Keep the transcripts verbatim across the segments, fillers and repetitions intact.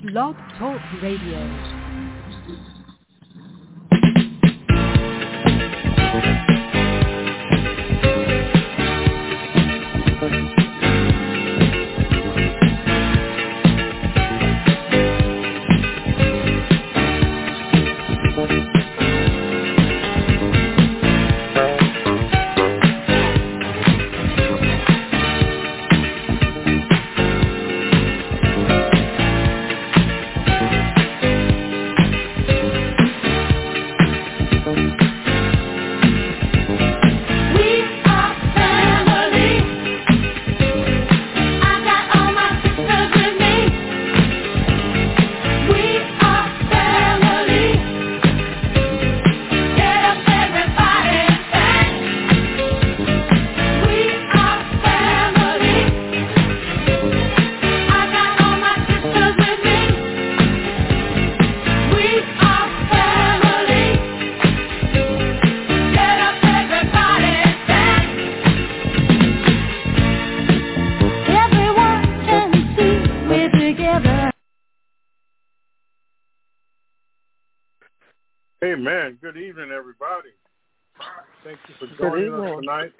Blog Talk Radio. Amen. Good evening, everybody. Thank you for joining us tonight.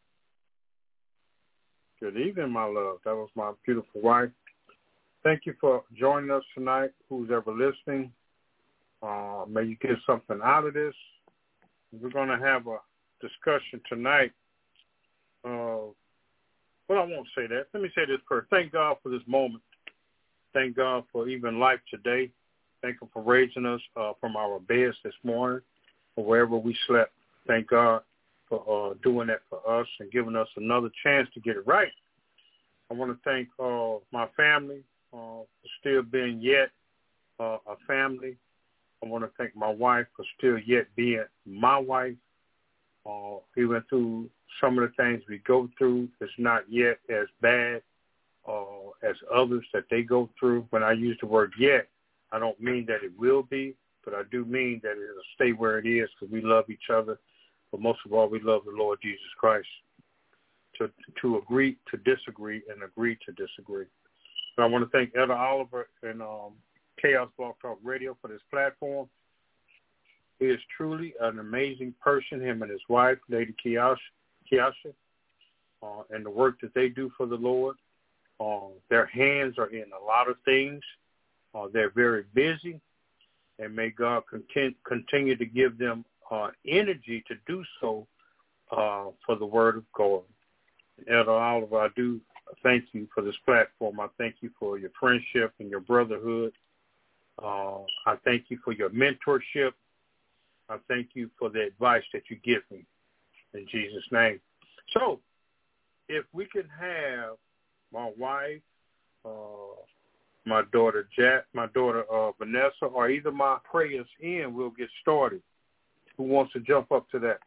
Good evening, my love. That was my beautiful wife. Thank you for joining us tonight, who's ever listening. Uh, may you get something out of this. We're going to have a discussion tonight. Uh, well, I won't say that. Let me say this first. Thank God for this moment. Thank God for even life today. Thank Him for raising us uh, from our beds this morning or wherever we slept. Thank God for uh, doing that for us and giving us another chance to get it right. I want to thank uh, my family uh, for still being yet uh, a family. I want to thank my wife for still yet being my wife. Uh, even through some of the things we go through, it's not yet as bad uh, as others that they go through. When I use the word yet, I don't mean that it will be, but I do mean that it'll stay where it is because we love each other. But most of all, we love the Lord Jesus Christ. To to agree to disagree and agree to disagree. So I want to thank Elder Oliver and um, Chaos Blog Talk Radio for this platform. He is truly an amazing person, him and his wife, Lady Kiasha, Kiasha uh, and the work that they do for the Lord. Uh, their hands are in a lot of things. Uh, they're very busy, and may God continue, continue to give them uh, energy to do so uh, for the Word of God. Elder Oliver, I do thank you for this platform. I thank you for your friendship and your brotherhood. Uh, I thank you for your mentorship. I thank you for the advice that you give me in Jesus' name. So if we can have my wife, uh, my daughter Jack, my daughter uh, Vanessa, or either my prayers in, we'll get started. Who wants to jump up to that?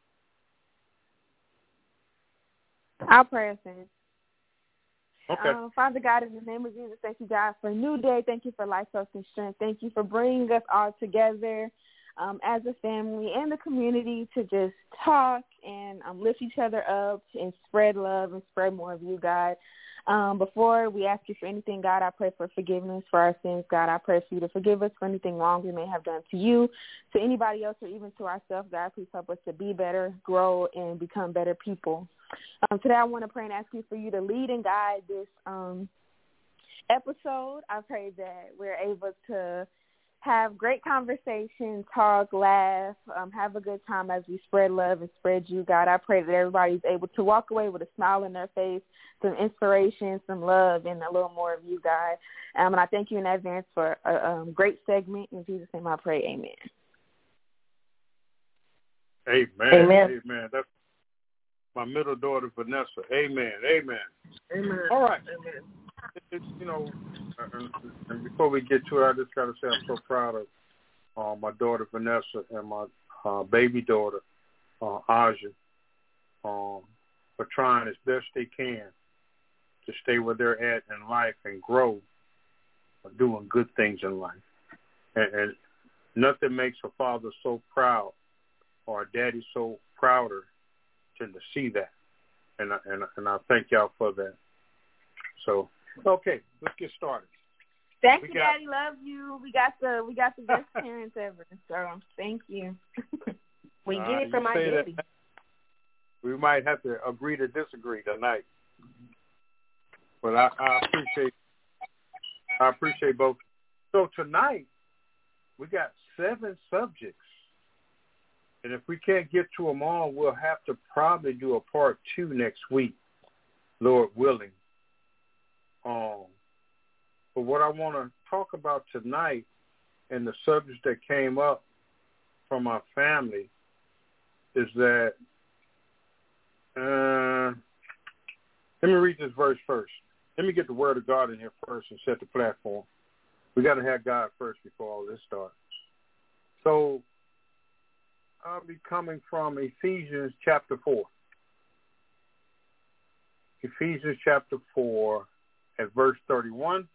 I'll pray us in. Okay. Um, Father God, in the name of Jesus, thank you, God, for a new day. Thank you for life, health, and strength. Thank you for bringing us all together um, as a family and the community to just talk and um, lift each other up and spread love and spread more of you, God. Um, before we ask you for anything, God, I pray for forgiveness for our sins. God, I pray for you to forgive us for anything wrong we may have done to you, to anybody else, or even to ourselves. God, please help us to be better, grow, and become better people. Um, today I want to pray and ask you for you to lead and guide this um, episode. I pray that we're able to have great conversation, talk, laugh, um, have a good time as we spread love and spread you, God. I pray that everybody's able to walk away with a smile on their face, some inspiration, some love, and a little more of you, God. Um, and I thank you in advance for a um, great segment. In Jesus' name I pray, amen. Amen. Amen. Amen. That's my middle daughter, Vanessa. Amen. Amen. Amen. All right. Amen. It's, you know, and, and before we get to it, I just got to say I'm so proud of uh, my daughter, Vanessa, and my uh, baby daughter, uh, Aja, um, for trying as best they can to stay where they're at in life and grow, uh, doing good things in life. And, and nothing makes a father so proud or a daddy so prouder than to see that. And and and I thank y'all for that. So, okay, let's get started. Thank we you, got, Daddy. Love you. We got the we got the best parents ever. So thank you. We uh, get it from my daddy. That, we might have to agree to disagree tonight. But I, I appreciate I appreciate both. So tonight we got seven subjects. And if we can't get to them all, we'll have to probably do a part two next week, Lord willing. Um, but what I want to talk about tonight and the subjects that came up from my family is that, uh, let me read this verse first. Let me get the word of God in here first and set the platform. We got to have God first before all this starts. So I'll be coming from Ephesians chapter four. Ephesians chapter four at verse thirty-one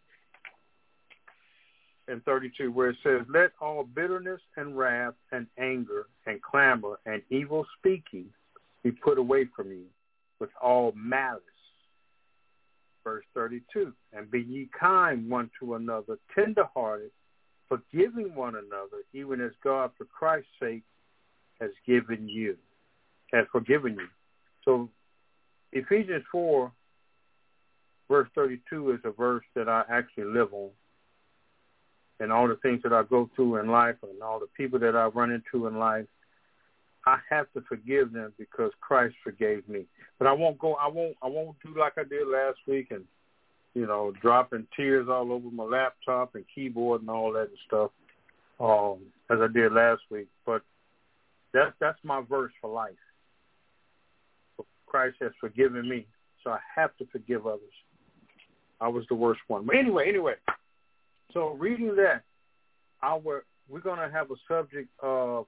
and thirty-two, where it says, let all bitterness and wrath and anger and clamor and evil speaking be put away from you with all malice. Verse thirty-two, and be ye kind one to another, tenderhearted, forgiving one another, even as God for Christ's sake has given you, has forgiven you. So Ephesians four, verse thirty-two is a verse that I actually live on. And all the things that I go through in life and all the people that I run into in life, I have to forgive them because Christ forgave me. But I won't go, I won't, I won't do like I did last week and, you know, dropping tears all over my laptop and keyboard and all that and stuff, um, as I did last week. But that's, that's my verse for life. Christ has forgiven me, so I have to forgive others. I was the worst one. But anyway, anyway, so reading that, our, we're going to have a subject of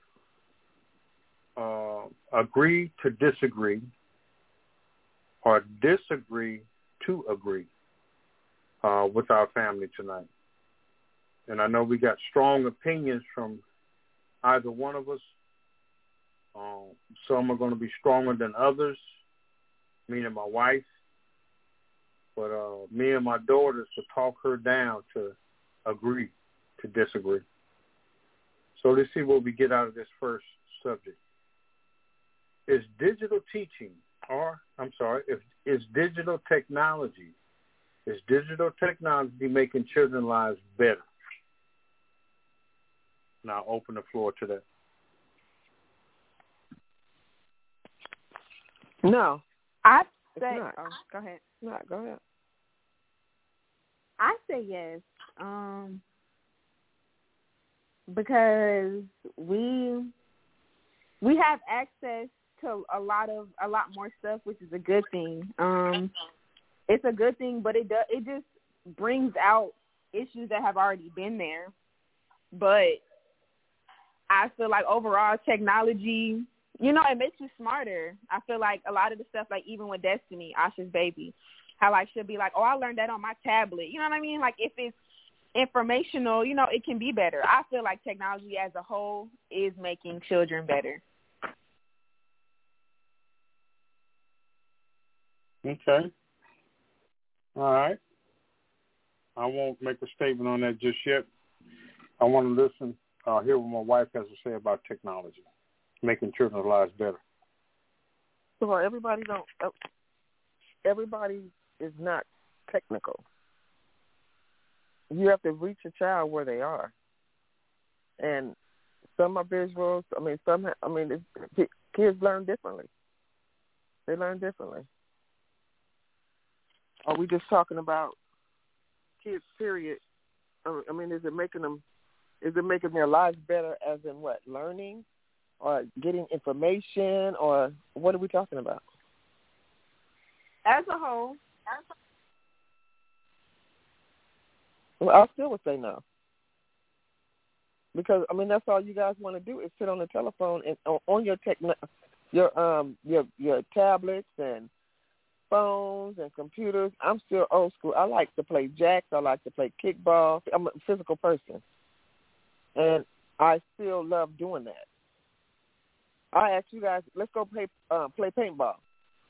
Uh, agree to disagree or disagree to agree uh, with our family tonight. And I know we got strong opinions from either one of us. Um, some are going to be stronger than others, me and my wife. But uh, me and my daughters to talk her down to agree to disagree. So let's see what we get out of this first subject. Is digital teaching, or I'm sorry, if is digital technology, is digital technology making children's lives better? Now I'll open the floor to that. No, I say, oh, go ahead. No, go ahead. I say yes, um, because we we have access to a lot of a lot more stuff, which is a good thing. Um, it's a good thing, but it does it just brings out issues that have already been there. But I feel like overall technology, you know, it makes you smarter. I feel like a lot of the stuff, like even with Destiny, Asha's baby, how like she'll be like, oh, I learned that on my tablet. You know what I mean? Like if it's informational, you know, it can be better. I feel like technology as a whole is making children better. Okay. All right. I won't make a statement on that just yet. I want to listen, uh, hear what my wife has to say about technology, making children's lives better. Well, everybody don't. Everybody is not technical. You have to reach a child where they are, and some are visuals. I mean, some. I mean, it's, kids learn differently. They learn differently. Are we just talking about kids, period? I mean, is it making them, is it making their lives better as in what, learning or getting information, or what are we talking about? As a whole. Well, I still would say no. Because, I mean, that's all you guys want to do is sit on the telephone and on your tech, your um your your tablets and phones and computers. I'm still old school. I like to play jacks. I like to play kickball. I'm a physical person, and I still love doing that. I ask you guys, let's go play uh, play paintball.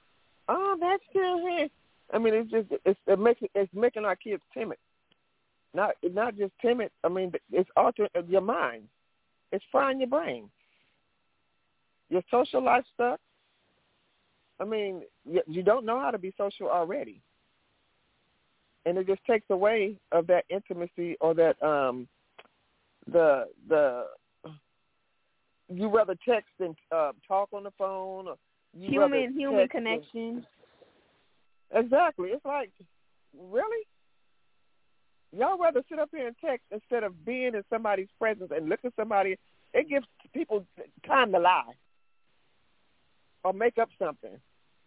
Oh, that's still here. I mean, it's just it's it makes it's making our kids timid. Not not just timid. I mean, it's altering your mind. It's frying your brain. Your social life stuff. I mean, you, you don't know how to be social already, and it just takes away of that intimacy or that um, the the. You rather text than uh, talk on the phone. Or you human human And, connection. exactly. It's like, really? Y'all rather sit up here and text instead of being in somebody's presence and look at somebody. It gives people time to lie or make up something.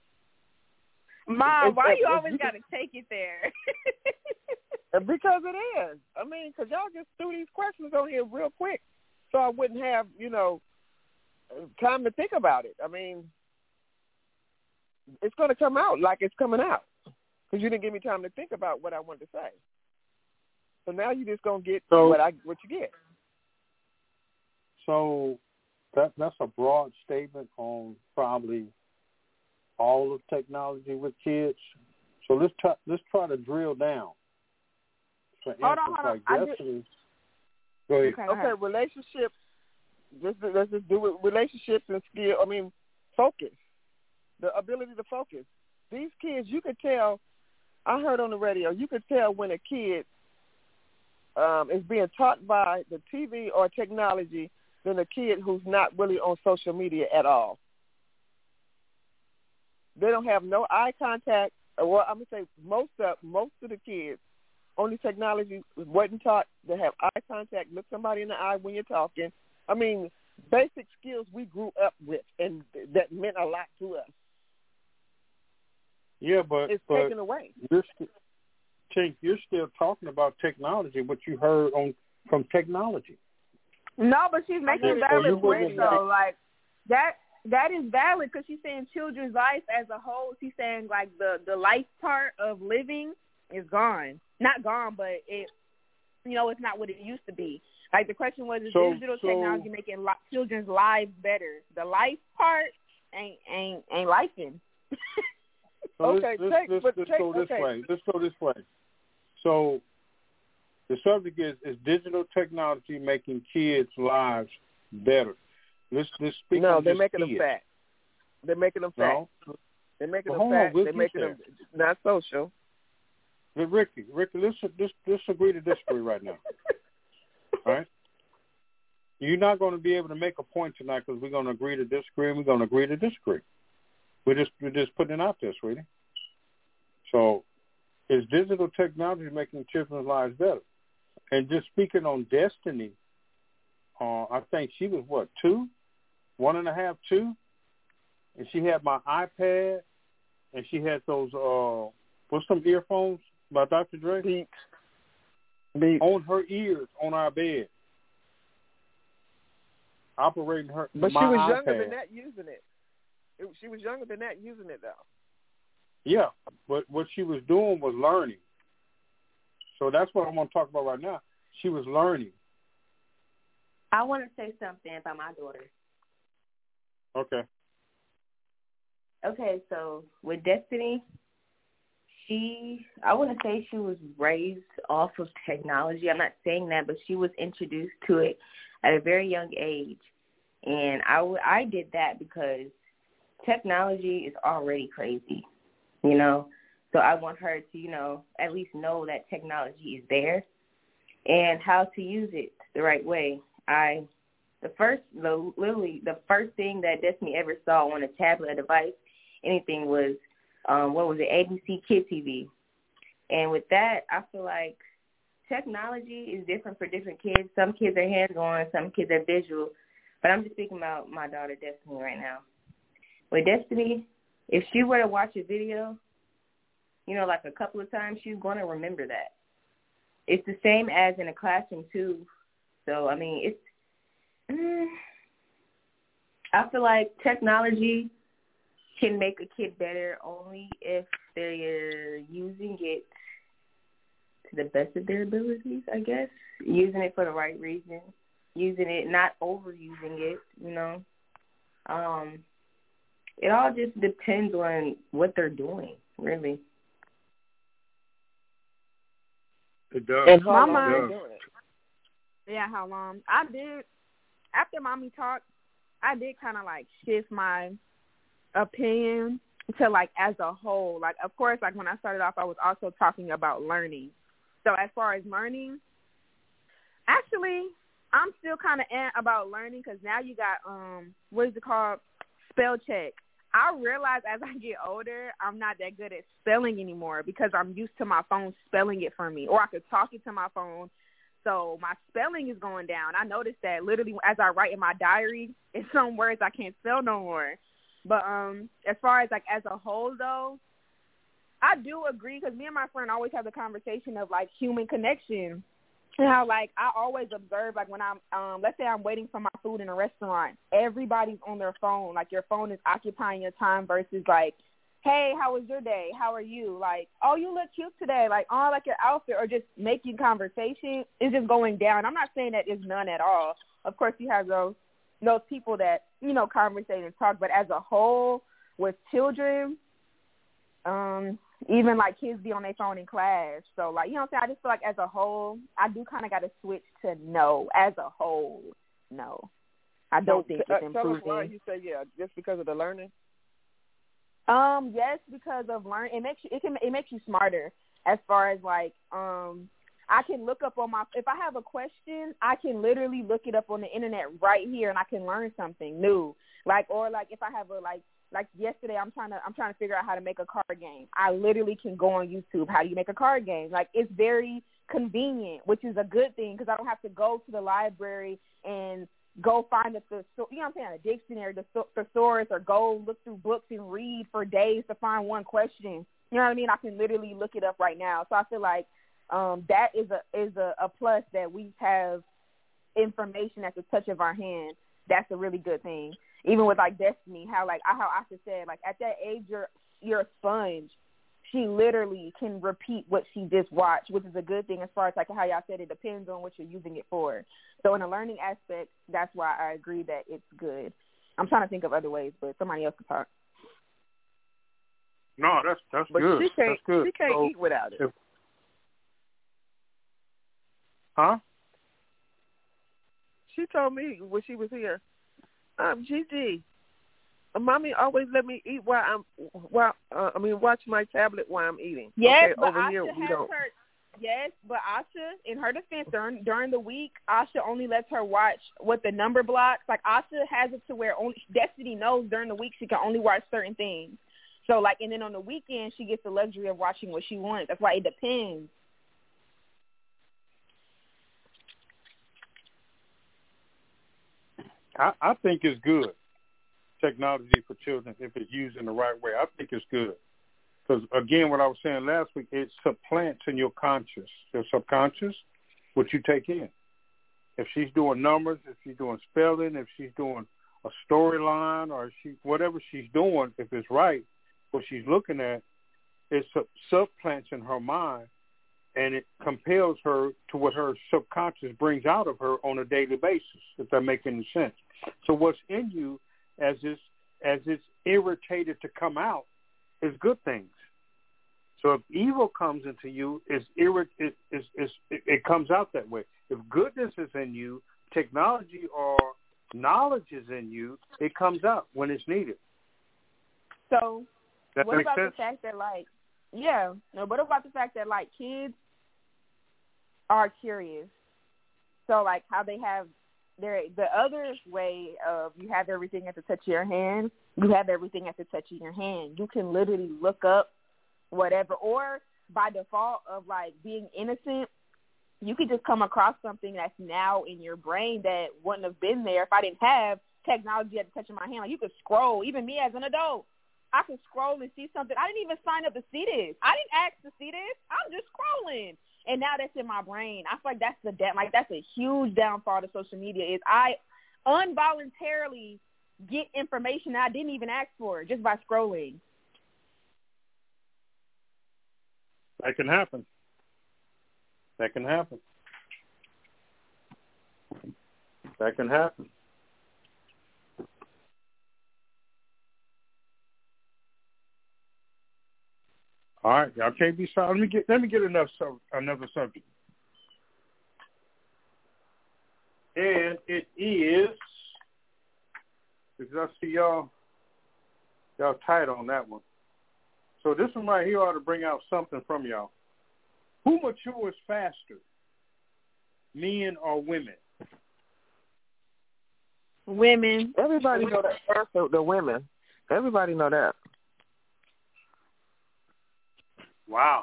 Mom, It's, why it's, you it's, always you got to take it there? Because it is. I mean, because y'all just threw these questions on here real quick, so I wouldn't have, you know, time to think about it. I mean, it's going to come out like it's coming out because you didn't give me time to think about what I wanted to say. So now you're just going to get so, what I what you get. So that that's a broad statement on probably all of technology with kids. So let's try let's try to drill down. For Hold instance, on, hold on. like I Destiny. just, Go ahead. okay, Okay, relationships. Just let's just do it. Relationships and skill. I mean, focus. The ability to focus. These kids, you could tell. I heard on the radio, you could tell when a kid um, is being taught by the T V or technology than a kid who's not really on social media at all. They don't have no eye contact. Well, I'm gonna say most of most of the kids on the technology wasn't taught to have eye contact, look somebody in the eye when you're talking. I mean, basic skills we grew up with, and that meant a lot to us. Yeah, but it's but taken away. You're st- Tink, you're still talking about technology, what you heard on from technology. No, but she's making Yeah, so you valid points, wouldn't- though. Like, that that is valid because she's saying children's life as a whole. She's saying, like, the, the life part of living is gone. Not gone, but it, you know, it's not what it used to be. Like, the question was, is So- digital so- technology making li- children's lives better? The life part ain't ain't ain't lifing. So Okay, let's, take- let's, but let's take- go this okay. way. Let's go this way. So the subject is, is digital technology making kids' lives better? Let's, let's speak No, on they're just making them kids. fat. They're making them fat. No? They're making Well, them hold on, fat. we'll They're get making there. them not social. But Ricky, Ricky, let's, let's, let's agree to disagree right now. All right? You're not going to be able to make a point tonight because we're going to agree to disagree, and we're going to agree to disagree. We're just, we're just putting it out there, sweetie. So is digital technology making children's lives better? And just speaking on Destiny, uh, I think she was, what, two? One and a half, two? And she had my iPad, and she had those, uh, what's some earphones by Doctor Dre? Beats. Beats. On her ears, on our bed. Operating her, But my she was iPad. younger than that using it. it. She was younger than that using it, though. Yeah, but what she was doing was learning. So that's what I want to talk about right now. She was learning. I want to say something about my daughter. Okay. Okay, so with Destiny, she, I wouldn't say she was raised off of technology. I'm not saying that, but she was introduced to it at a very young age. And I, w- I did that because technology is already crazy, you know. So I want her to, you know, at least know that technology is there and how to use it the right way. I, the first, the, literally the first thing that Destiny ever saw on a tablet, a device, anything was, um, what was it, A B C Kid T V. And with that, I feel like technology is different for different kids. Some kids are hands-on, some kids are visual. But I'm just speaking about my daughter, Destiny, right now. With Destiny, if she were to watch a video, you know, like a couple of times, she's going to remember that. It's the same as in a classroom, too. So, I mean, it's, mm, I feel like technology can make a kid better only if they're using it to the best of their abilities, I guess. Using it for the right reason. Using it, not overusing it, you know. Um, it all just depends on what they're doing, really. It does. And how My long mind- are you doing it? Yeah, how long? I did, after Mommy talked, I did kind of, like, shift my opinion to, like, as a whole. Like, of course, like, when I started off, I was also talking about learning. So as far as learning, actually, I'm still kind of about learning because now you got, um, what is it called, spell check. I realize as I get older, I'm not that good at spelling anymore because I'm used to my phone spelling it for me, or I could talk it to my phone. So my spelling is going down. I noticed that literally as I write in my diary, in some words I can't spell no more. But um, as far as like as a whole though, I do agree because me and my friend always have the conversation of like human connection. And how, like, I always observe, like, when I'm, um, let's say I'm waiting for my food in a restaurant, everybody's on their phone. Like, your phone is occupying your time versus, like, hey, how was your day? How are you? Like, oh, you look cute today. Like, oh, I like your outfit. Or just making conversation is just going down. I'm not saying that there's none at all. Of course, you have those those people that, you know, conversate and talk. But as a whole, with children, um, even, like, kids be on their phone in class. So, like, you know what I'm saying? I just feel like as a whole, I do kind of got to switch to no. As a whole, no. I don't So, think uh, it's improving. Tell us why you say, yeah, just because of the learning? Um, yes, because of learn. It makes you, it can, it makes you smarter as far as, like, um, I can look up on my, if I have a question, I can literally look it up on the internet right here and I can learn something new. Like, or, like, if I have a, like, Like yesterday, I'm trying to I'm trying to figure out how to make a card game. I literally can go on YouTube. How do you make a card game? Like, it's very convenient, which is a good thing because I don't have to go to the library and go find a you know what I'm saying a dictionary, the thesaurus, or go look through books and read for days to find one question. You know what I mean? I can literally look it up right now. So I feel like um, that is a is a, a plus that we have information at the touch of our hand. That's a really good thing. Even with, like, Destiny, how, like, how Asha said, like, at that age, you're, you're a sponge. She literally can repeat what she just watched, which is a good thing as far as, like, how y'all said it depends on what you're using it for. So in a learning aspect, that's why I agree that it's good. I'm trying to think of other ways, but somebody else can talk. No, that's that's But good. she can't, that's good. she can't so, eat without it. If, huh? She told me when she was here, um, Gigi, Mommy always let me eat while I'm while uh, I mean watch my tablet while I'm eating. Yes, okay, but over Asha here we has don't. her. Yes, but Asha, in her defense, during during the week, Asha only lets her watch what the number blocks. Like, Asha has it to where only Destiny knows during the week she can only watch certain things. So, like, and then on the weekend she gets the luxury of watching what she wants. That's why it depends. I, I think it's good, technology for children, if it's used in the right way. I think it's good. Because, again, what I was saying last week, it supplants in your conscious, your subconscious, what you take in. If she's doing numbers, if she's doing spelling, if she's doing a storyline, or she whatever she's doing, if it's right, what she's looking at, it sub- supplants in her mind, and it compels her to what her subconscious brings out of her on a daily basis, if that makes any sense. So what's in you as it's, as it's irritated to come out is good things. So if evil comes into you, it's irrit- it, it's, it's, it, it comes out that way. If goodness is in you, technology or knowledge is in you, it comes out when it's needed. So that what makes about sense? the fact that, like, yeah, no, what about the fact that, like, kids are curious? So, like, how they have their, the other way of you have everything at the touch of your hand, you have everything at the touch of your hand. You can literally look up whatever, or by default of, like, being innocent, you could just come across something that's now in your brain that wouldn't have been there if I didn't have technology at the touch of my hand. Like, you could scroll, even me as an adult. I can scroll and see something. I didn't even sign up to see this. I didn't ask to see this. I'm just scrolling. And now that's in my brain. I feel like that's the da- like that's a huge downfall to social media is I involuntarily get information that I didn't even ask for just by scrolling. That can happen. That can happen. That can happen. All right, y'all can't be silent. Let me get let me get enough sub, another subject. And it is, because I see y'all, y'all tight on that one. So this one right here ought to bring out something from y'all. Who matures faster, men or women? Women. Everybody know that answer, the women. Everybody know that. Wow.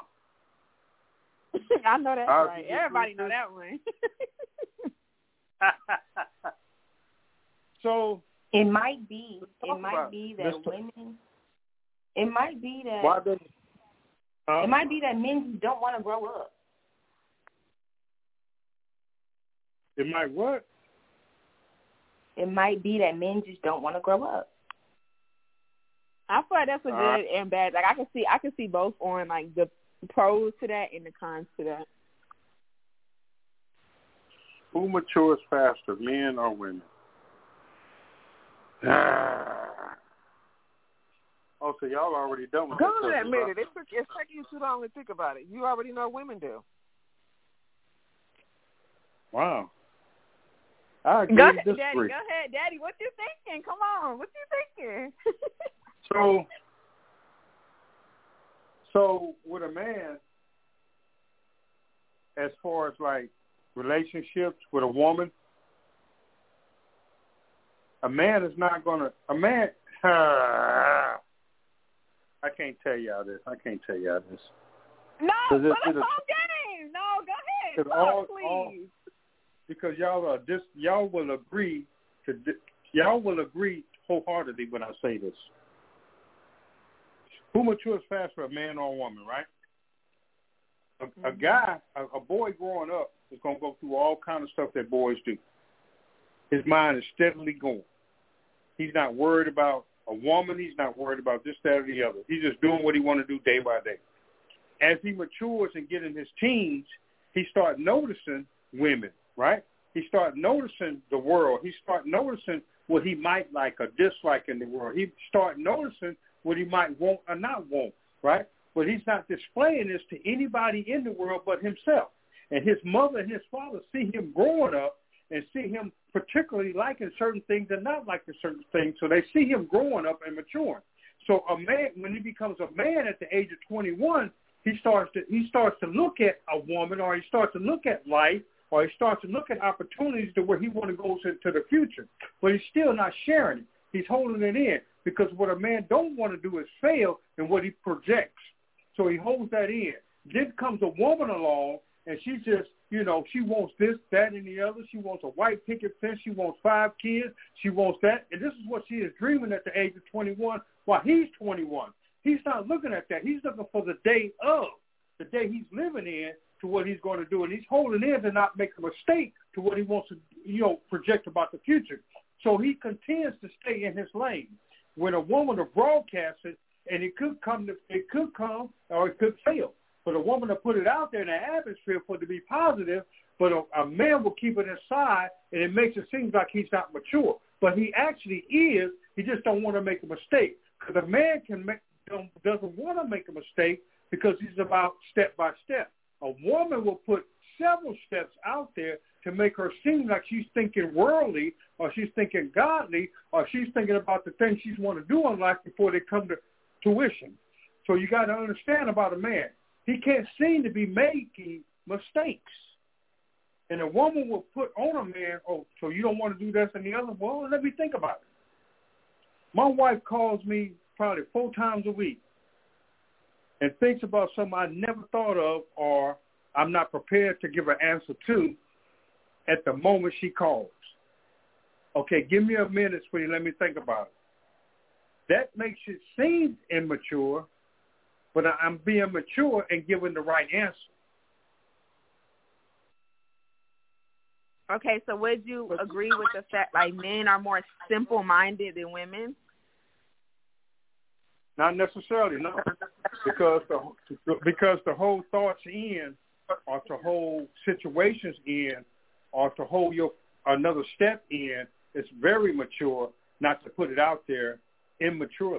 I know that's I'll right. Everybody know that one. So it might be. It might about be that this. women. It might be that. Why did, uh, it might be that men just don't want to grow up. It might what? It might be that men just don't want to grow up. I feel like that's a Uh, good and bad. Like I can see, I can see both on like the pros to that and the cons to that. Who matures faster, men or women? Ah. Oh, so y'all already done with Go that. on, admit it. It took, it's taking you too long to think about it. You already know women do. Wow. I agree Go and ahead, Daddy. disagree. Go ahead, Daddy. What you thinking? Come on. What you thinking? So, so with a man, as far as like relationships with a woman, a man is not gonna. A man. Uh, I can't tell y'all this. I can't tell y'all this. No, Cause put it's, us it's, on game. No, go ahead. Cause Talk, all, please. all, because y'all are dis, y'all will agree to di, y'all will agree wholeheartedly when I say this. Who matures faster, a man or a woman, right? A, Mm-hmm. a guy, a, a boy growing up is going to go through all kind of stuff that boys do. His mind is steadily going. He's not worried about a woman. He's not worried about this, that, or the other. He's just doing what he want to do day by day. As he matures and get in his teens, he start noticing women, right? He start noticing the world. He start noticing what he might like or dislike in the world. He start noticing what he might want or not want, right? But he's not displaying this to anybody in the world but himself. And his mother and his father see him growing up and see him particularly liking certain things and not liking certain things. So they see him growing up and maturing. So a man, when he becomes a man at the age of twenty-one, he starts to he starts to look at a woman, or he starts to look at life, or he starts to look at opportunities to where he want to go into the future. But he's still not sharing it. He's holding it in, because what a man don't want to do is fail in what he projects. So he holds that in. Then comes a woman along, and she just, you know, she wants this, that, and the other. She wants a white picket fence. She wants five kids. She wants that. And this is what she is dreaming at the age of twenty-one while he's twenty-one. He's not looking at that. He's looking for the day of, the day he's living in, to what he's going to do. And he's holding in to not make a mistake to what he wants to, you know, project about the future. So he continues to stay in his lane. When a woman will broadcast it, and it could come, to, it could come, or it could fail. But a woman will put it out there in the atmosphere for it to be positive, but a, a man will keep it inside, and it makes it seem like he's not mature. But he actually is. He just don't want to make a mistake. Because a man can make, don't, doesn't want to make a mistake because he's about step by step. A woman will put several steps out there to make her seem like she's thinking worldly, or she's thinking godly, or she's thinking about the things she's want to do in life before they come to tuition. So you got to understand about a man. He can't seem to be making mistakes. And a woman will put on a man, oh, so you don't want to do this and the other? Well, let me think about it. My wife calls me probably four times a week and thinks about something I never thought of, or I'm not prepared to give an answer to at the moment she calls. Okay, give me a minute, sweetie. Let me think about it. That makes it seem immature, but I'm being mature and giving the right answer. Okay, so would you agree with the fact like men are more simple-minded than women? Not necessarily, no, because the because the whole thoughts in, or to hold situations in, or to hold your another step in, is very mature. Not to put it out there immaturely.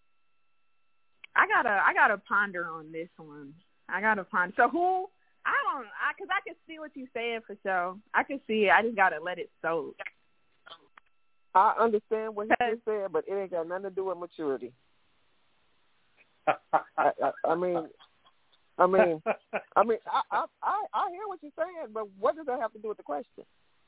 I gotta I gotta ponder on this one. I gotta ponder. So who? I on, I because I can see what you're saying for sure. I can see it. I just gotta let it soak. I understand what he just said, but it ain't got nothing to do with maturity. I, I, I mean, I mean, I mean, I, I, I, I hear what you're saying, but what does that have to do with the question?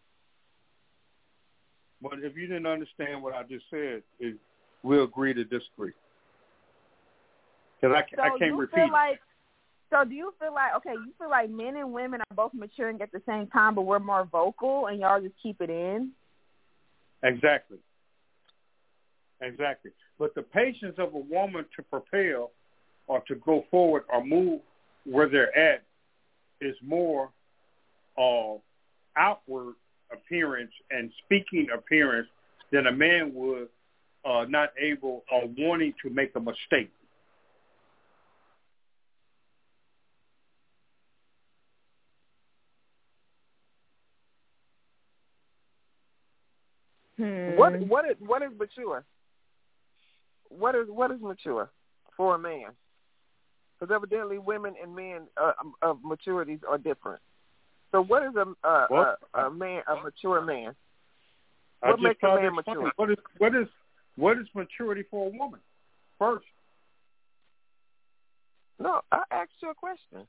But if you didn't understand what I just said, it, we'll agree to disagree. Because I, so I can't you repeat feel it. like, so do you feel like, okay, you feel like men and women are both maturing at the same time, but we're more vocal and y'all just keep it in? Exactly. Exactly. But the patience of a woman to propel or to go forward or move where they're at is more uh, outward appearance and speaking appearance than a man would uh, not able or wanting to make a mistake. Hmm. What what is what is mature? What is what is mature for a man? Because evidently women and men uh, of maturities are different. So what is a a, Well, a, a man a mature man? I What just makes a tried to man explain. mature? What is what is what is maturity for a woman? First, No, I asked you a question.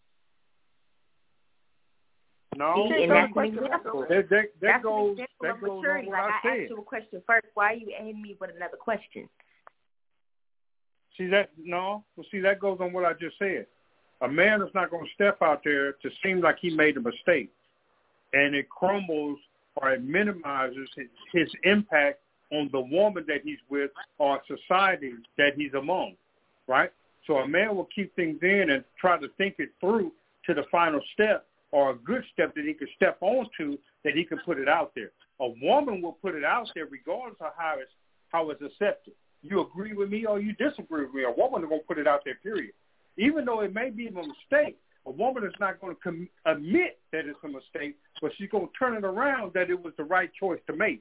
no, See, Okay, and so that's the an question example. that, that, that That's goes an example that of goes maturity. on what Like I I said. asked you a question first. Why are you hitting me with another question? See that? No. Well, see, that goes on what I just said. A man is not going to step out there to seem like he made a mistake, and it crumbles or it minimizes his, his impact on the woman that he's with or society that he's among, right? So a man will keep things in and try to think it through to the final step or a good step that he can step onto that he can put it out there. A woman will put it out there regardless of how it's, how it's accepted. You agree with me or you disagree with me. A woman is going to put it out there, period. Even though it may be a mistake, a woman is not going to com- admit that it's a mistake, but she's going to turn it around that it was the right choice to make.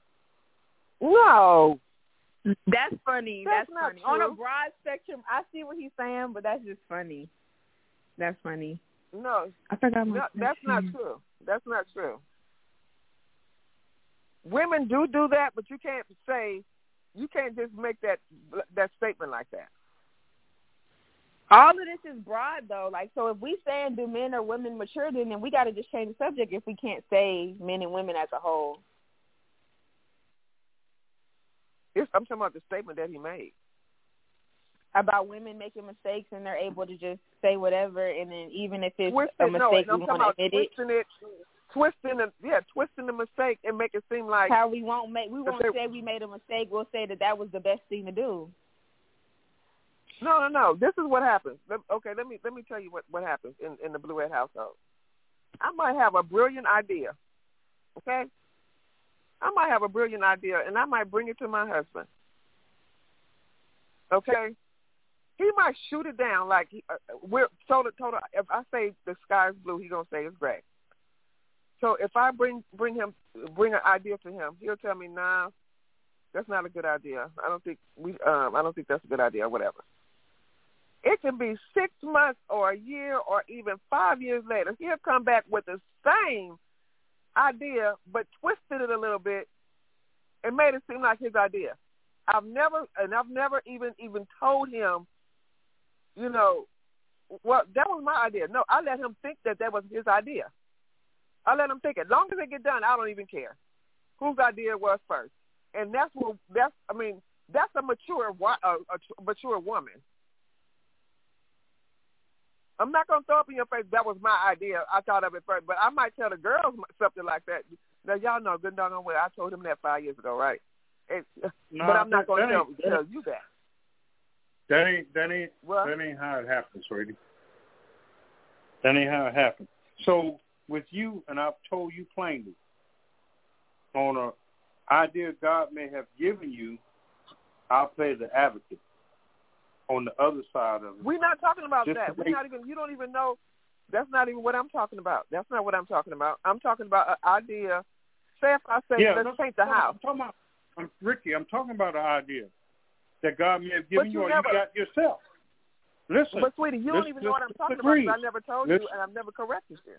No. That's funny. That's That's, not funny. true. On a broad spectrum, I see what he's saying, but that's just funny. That's funny. No, I forgot my no that's not question. true. That's not true. Women do do that, but you can't say, you can't just make that that statement like that. All of this is broad, though. Like, so if we saying do men or women mature, then we got to just change the subject if we can't say men and women as a whole. It's, I'm talking about the statement that he made. About women making mistakes and they're able to just say whatever, and then even if it's Twisting, a mistake, no, we I'm talking want about to admit it. twisting it, twisting the, yeah, twisting the mistake and make it seem like How we won't make, we won't they, say we made a mistake. We'll say that that was the best thing to do. No, no, no. This is what happens. Let, okay, let me let me tell you what, what happens in, in the Bluette household. I might have a brilliant idea, okay? I might have a brilliant idea, and I might bring it to my husband, okay? He might shoot it down like he, uh, we're total, total. If I say the sky is blue, he's gonna say it's gray. So if I bring bring him bring an idea to him, he'll tell me, "Nah, that's not a good idea. I don't think we. Um, I don't think that's a good idea, or whatever." It can be six months or a year or even five years later. He'll come back with the same idea, but twisted it a little bit and made it seem like his idea. I've never, and I've never even even told him, you know, well, that was my idea. No, I let him think that that was his idea. I let him think it. As long as they get done, I don't even care whose idea it was first. And that's what that's. I mean, that's a mature, a, a mature woman. I'm not going to throw up in your face, that was my idea. I thought of it first. But I might tell the girls something like that. Now, y'all know good doggone well I told him that five years ago, right? And, No, but I'm not going to tell, that tell you that. That ain't that ain't Well, that ain't how it happens, sweetie. That ain't how it happens. So with you, and I've told you plainly, on a idea God may have given you, I'll play the advocate on the other side of it. We're not talking about Just that. We're make, not even. You don't even know. That's not even what I'm talking about. That's not what I'm talking about. I'm talking about an idea. Say if I say, yeah, let's paint the I'm, house. I'm talking about, I'm, Ricky, I'm talking about an idea that God may have given But you, you or never, you got yourself. listen. But, sweetie, you don't listen, even know what I'm talking disagree. about because I never told listen. you and I've never corrected you.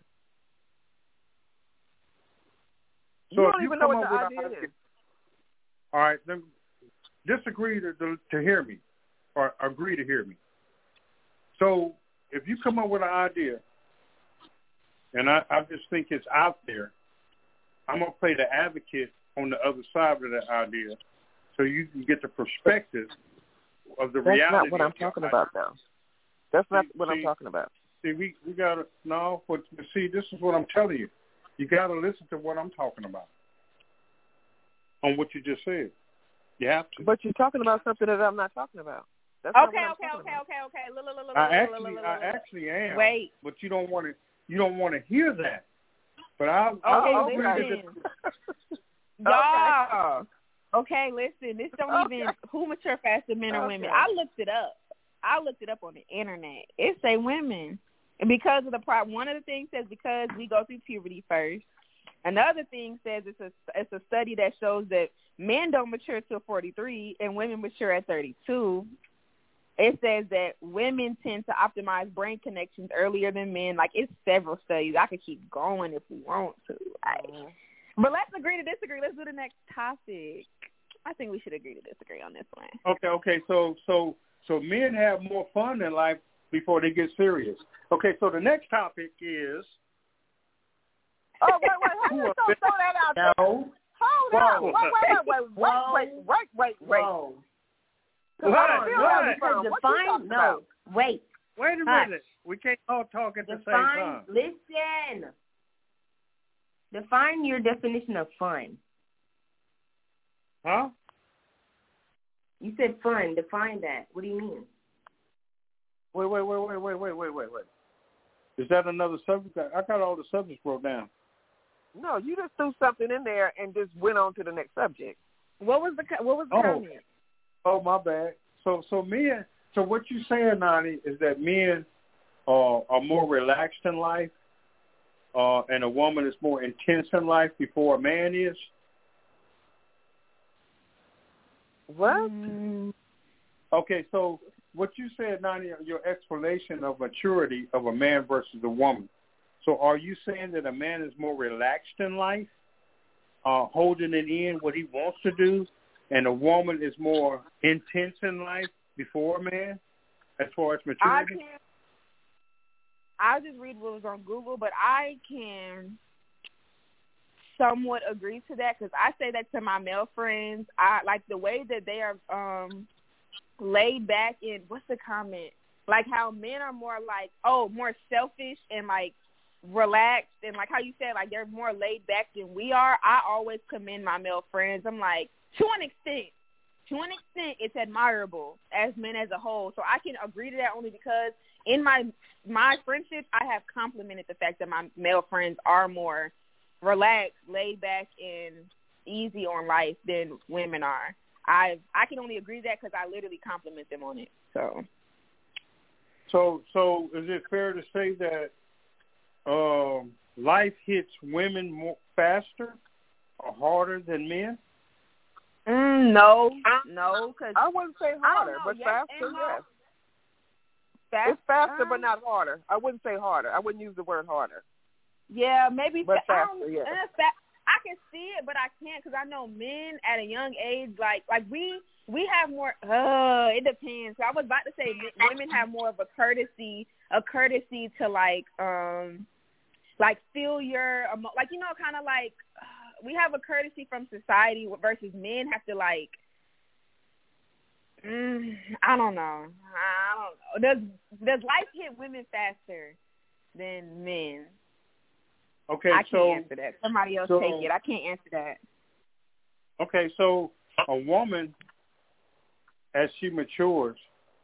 So you if don't you even know come what up the with idea an idea, is. all right, then disagree to, to to hear me, or agree to hear me. So if you come up with an idea, and I, I just think it's out there, I'm gonna play the advocate on the other side of that idea, so you can get the perspective of the That's reality. not what I'm talking about, though. That's not see, what see, I'm talking about. See, we we gotta no, but see, this is what I'm telling you. You gotta listen to what I'm talking about on what you just said. You have to. But you're talking about something that I'm not talking about. That's Okay, not what okay, I'm okay, talking okay, okay, okay. Look, look, look, I look, actually, look, look, I look. actually am. Wait. But you don't want to. You don't want to hear that. But I. Okay, I listen. that, Y'all. Okay, listen. This don't Okay. even who mature faster, men or Okay. women. I looked it up. I looked it up on the internet. It say women, and because of the pro, one of the things says because we go through puberty first. Another thing says it's a it's a study that shows that men don't mature till forty-three and women mature at thirty-two. It says that women tend to optimize brain connections earlier than men. Like, it's several studies. I could keep going if we want to. Like, Mm-hmm. but let's agree to disagree. Let's do the next topic. I think we should agree to disagree on this one. okay. Okay. So so so men have more fun in life before they get serious. Okay. So the next topic is. Oh, wait, wait. How you gonna throw that out there? No. Hold Whoa. on. Wait, wait, wait, wait, Whoa. wait, wait, wait, wait. Whoa. What? I don't feel What? like Because What you define, talking no, about? wait. Wait a Hush. minute. We can't all talk at the same Define, time. listen. Define your definition of fun. Huh? You said fun. Define that. What do you mean? Wait, wait, wait, wait, wait, wait, wait, wait, wait. Is that another subject? I got all the subjects wrote down. No, you just threw something in there and just went on to the next subject. What was the what was the Oh. comment? Oh, my bad. So, so men. So what you saying, Nani, is that men uh, are more relaxed in life, uh, and a woman is more intense in life before a man is. What? Mm, Okay, so what you said, Nani, your explanation of maturity of a man versus a woman. So are you saying that a man is more relaxed in life, uh, holding it in what he wants to do, and a woman is more intense in life before a man as far as I maturity? can. I'll just read what was on Google, but I can somewhat agree to that because I say that to my male friends. I like the way that they are um, laid back in. What's the comment? Like how men are more like, oh, more selfish and like relaxed, and like how you said, like they're more laid back than we are. I always commend my male friends. I'm like, to an extent, to an extent, it's admirable as men as a whole. So I can agree to that only because in my my friendships, I have complimented the fact that my male friends are more relaxed, laid back, and easy on life than women are. I I can only agree to that because I literally compliment them on it. So, So, so is it fair to say that um, life hits women more faster or harder than men? mm, no, no, because I wouldn't say harder, but yes faster, and no. yes. Fast, It's faster, um, but not harder. I wouldn't say harder. I wouldn't use the word harder. Yeah, maybe. But fa- I faster, don't- yeah. uh, fa- I can see it, but I can't because I know men at a young age, like like we we have more. Uh, it depends. So I was about to say m- women have more of a courtesy, a courtesy to like um like feel your emo- like you know kind of like uh, we have a courtesy from society versus men have to like. Mm, I don't know. I don't know. Does does life hit women faster than men? Okay, I can't so answer that. Somebody else so- take it. I can't answer that. okay, so a woman, as she matures,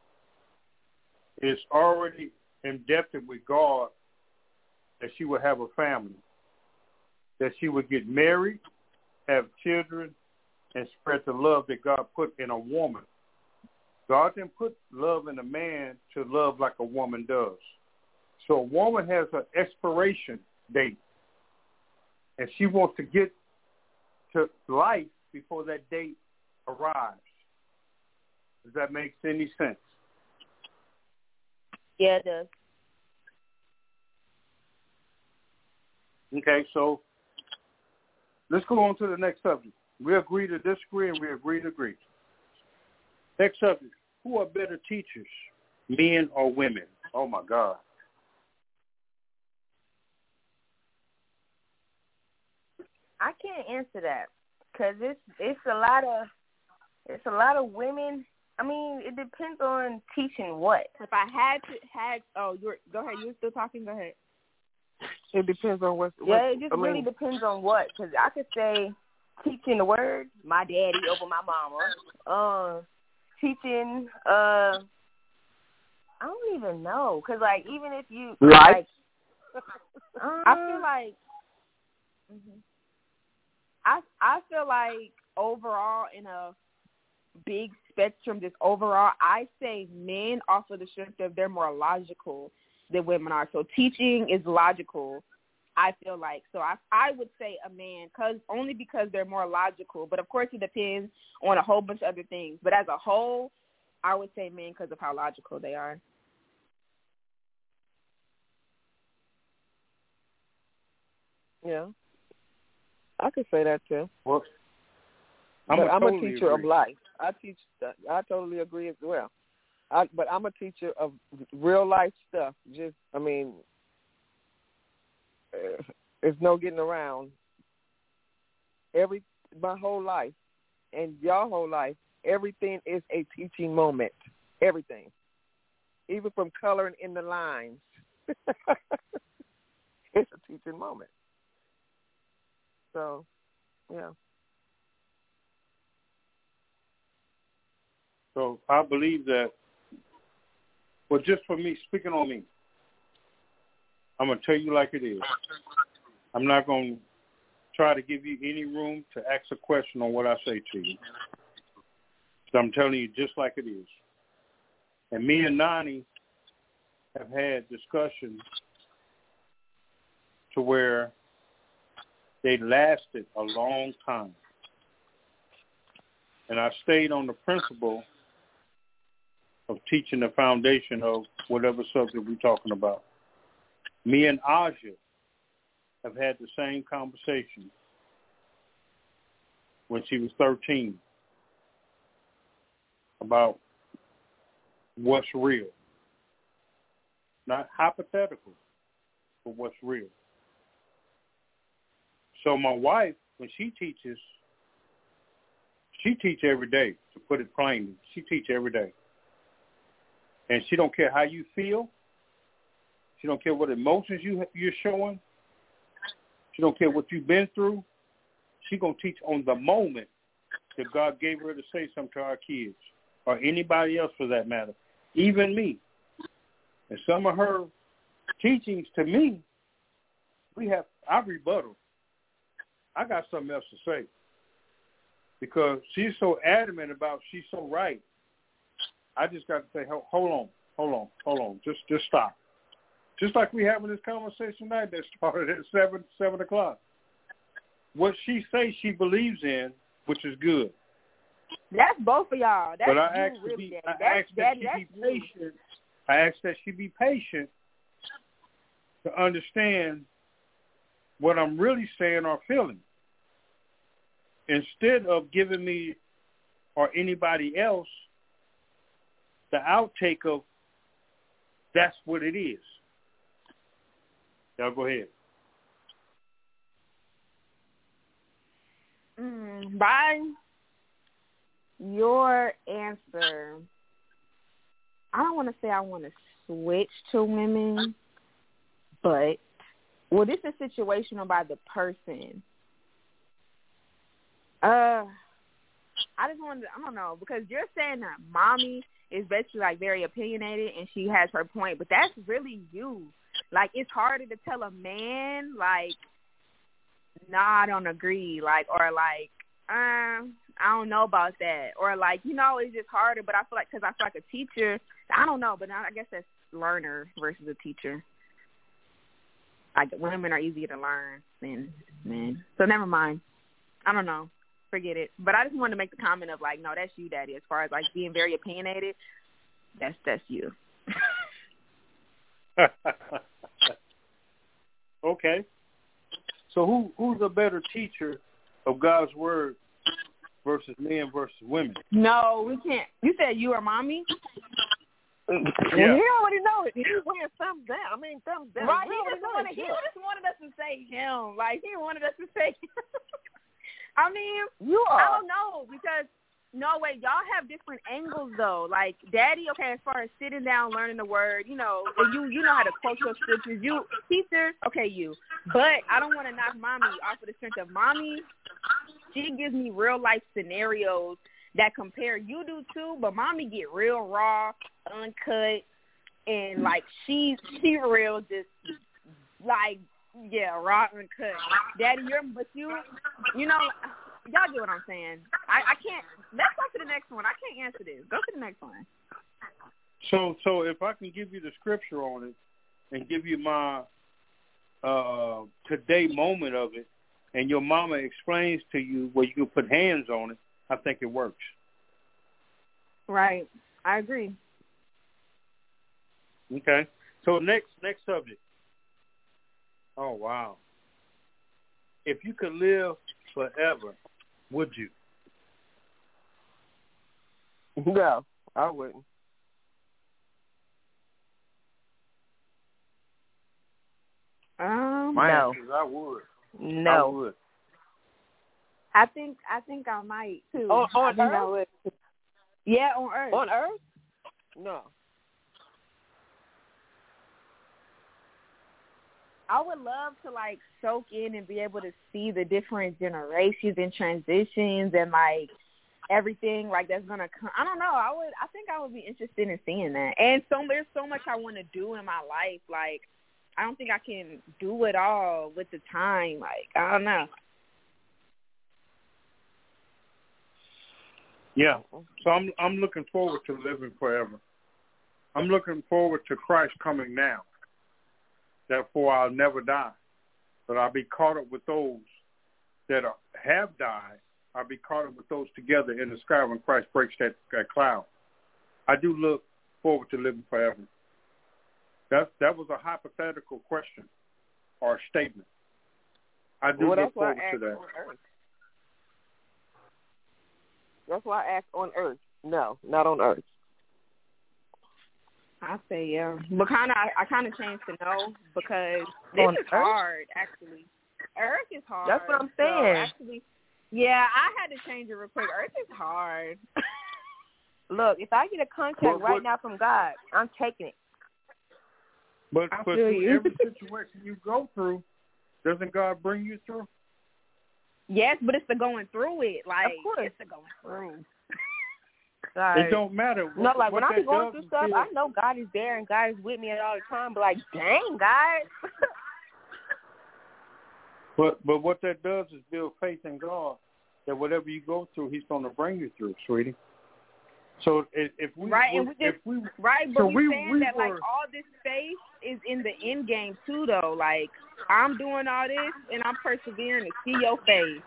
is already indebted with God that she would have a family, that she would get married, have children, and spread the love that God put in a woman. God didn't put love in a man to love like a woman does. So a woman has an expiration date, and she wants to get to life before that date arrives. Does that make any sense? Yeah, it does. Okay, so let's go on to the next subject. We agree to disagree, and we agree to agree. Next subject. Who are better teachers, men or women? Oh, my God. I can't answer that because it's it's a lot of it's a lot of women. I mean, it depends on teaching what. If I had to had oh, you're go ahead. You're still talking. Go ahead. It depends on what. what Yeah, it just I really mean, depends on what. Because I could say teaching the word, my daddy over my mama. Uh, teaching, uh, I don't even know. Because, like, even if you. Life. Like, uh, I feel like. Mm-hmm. I I feel like overall in a big spectrum, just overall, I say men off of the strength of they're more logical than women are. So teaching is logical, I feel like. So I I would say a man, cause only because they're more logical. But of course it depends on a whole bunch of other things. But as a whole, I would say men because of how logical they are. Yeah. I could say that too. Well, I'm, but a, I'm totally a teacher agree. of life. I teach. I totally agree as well. I, but I'm a teacher of real life stuff. Just, I mean, uh, there's no getting around. Every my whole life, and y'all whole life, everything is a teaching moment. Everything, even from coloring in the lines, it's a teaching moment. So, yeah. So I believe that, well, just for me, speaking on me, I'm going to tell you like it is. I'm not going to try to give you any room to ask a question on what I say to you. So I'm telling you just like it is. And me and Nani have had discussions to where they lasted a long time. And I stayed on the principle of teaching the foundation of whatever subject we're talking about. Me and Aja have had the same conversation when she was thirteen about what's real. Not hypothetical, but what's real. So my wife, when she teaches, she teach every day, to put it plainly. She teach every day. And she don't care how you feel. She don't care what emotions you, you're showing. She don't care what you've been through. She going to teach on the moment that God gave her to say something to our kids or anybody else for that matter, even me. And some of her teachings to me, we have, I rebuttal. I got something else to say because she's so adamant about she's so right. I just got to say, hold on, hold on, hold on. Just just stop. Just like we having this conversation tonight that started at seven, seven o'clock. What she says she believes in, which is good. That's both of y'all. That's but I you, asked really, be, Daddy. I That's, asked that Daddy, she that's be you. patient. I asked that she be patient to understand what I'm really saying or feeling. Instead of giving me or anybody else the outtake of that's what it is. Y'all go ahead. Mm, by your answer, I don't want to say I want to switch to women, but, well, this is situational by the person. Uh, I just wanted to, I don't know, because you're saying that mommy is basically, like, very opinionated and she has her point, but that's really you. Like, it's harder to tell a man, like, nah, I don't agree, like, or, like, uh, I don't know about that, or, like, you know, it's just harder, but I feel like, because I feel like a teacher, I don't know, but I guess that's learner versus a teacher. Like, women are easier to learn than men. So never mind. I don't know. Forget it. But I just wanted to make the comment of, like, no, that's you, Daddy. As far as, like, being very opinionated, that's that's you. Okay. So who who's a better teacher of God's word versus men versus women? No, we can't. You said you or mommy? Yeah. Well, he already know it. He's wearing thumbs down. I mean, thumbs down. Right. We He already just, know wanted, it. he Yeah. just wanted us to say him. Like, he wanted us to say I mean, You are. I don't know because, no, wait, y'all have different angles, though. Like, Daddy, okay, as far as sitting down, learning the word, you know, you you know how to quote your scriptures. You, teacher, okay, you. But I don't want to knock Mommy off of the strength of Mommy. She gives me real-life scenarios that compare. You do, too, but Mommy get real raw, uncut, and, like, she, she real just, like, yeah, raw, uncut. Daddy, you're, but you, you know, y'all get what I'm saying. I, I can't. Let's go to the next one. I can't answer this. Go to the next one. So, so if I can give you the scripture on it and give you my uh, today moment of it, and your mama explains to you where you can put hands on it, I think it works. Right. I agree. Okay. So next, next subject. Oh wow! If you could live forever, would you? No, I wouldn't. Um, My No. answer is I would. No. I would. I think I think I might too. On, I on think I Earth? would. Yeah, on Earth. On Earth? No. I would love to like soak in and be able to see the different generations and transitions and like everything like that's gonna come. I don't know. I would. I think I would be interested in seeing that. And so there's so much I want to do in my life. Like I don't think I can do it all with the time. Like I don't know. Yeah. So I'm I'm looking forward to living forever. I'm looking forward to Christ coming now. Therefore, I'll never die, but I'll be caught up with those that are, have died. I'll be caught up with those together in the sky when Christ breaks that, that cloud. I do look forward to living forever. That that was a hypothetical question or a statement. I do Well, look that's why I forward to asked that. on Earth. That's why I asked on Earth. No, not on Earth. I say yeah, but kind of I, I kind of changed to no because this On is Earth? hard. Actually, Earth is hard. That's what I'm So, saying. actually, yeah, I had to change it real quick. Earth is hard. Look, if I get a contact But- right but- now from God, I'm taking it. But, I but feel through you. every situation you go through, doesn't God bring you through? Yes, but it's the going through it. Like Of course. it's the going through. Like, It don't matter. What, no, like what when I be that going does through is stuff, build- I know God is there and God is with me at all the time. But like, dang, God. But but what that does is build faith in God that whatever you go through, He's going to bring you through, sweetie. So if, if we Right, and we if just- we Right, but So we, we- saying we that like were- all this faith is in the end game too, though. Like I'm doing all this and I'm persevering to see your face.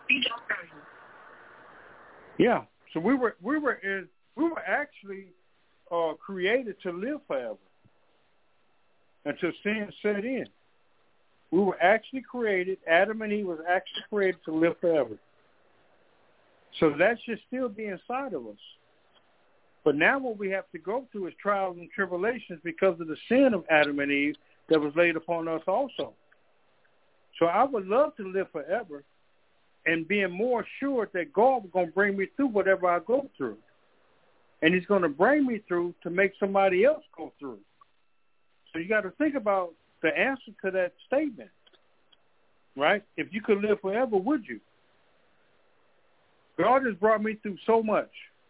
yeah, so we were we were in, we were actually uh, created to live forever until sin set in. We were actually created. Adam and Eve was actually created to live forever. So that should still be inside of us. But now what we have to go through is trials and tribulations because of the sin of Adam and Eve that was laid upon us also. So I would love to live forever and being more assured that God is going to bring me through whatever I go through. And He's going to bring me through to make somebody else go through. So you got to think about the answer to that statement, right? If you could live forever, would you? God has brought me through so much.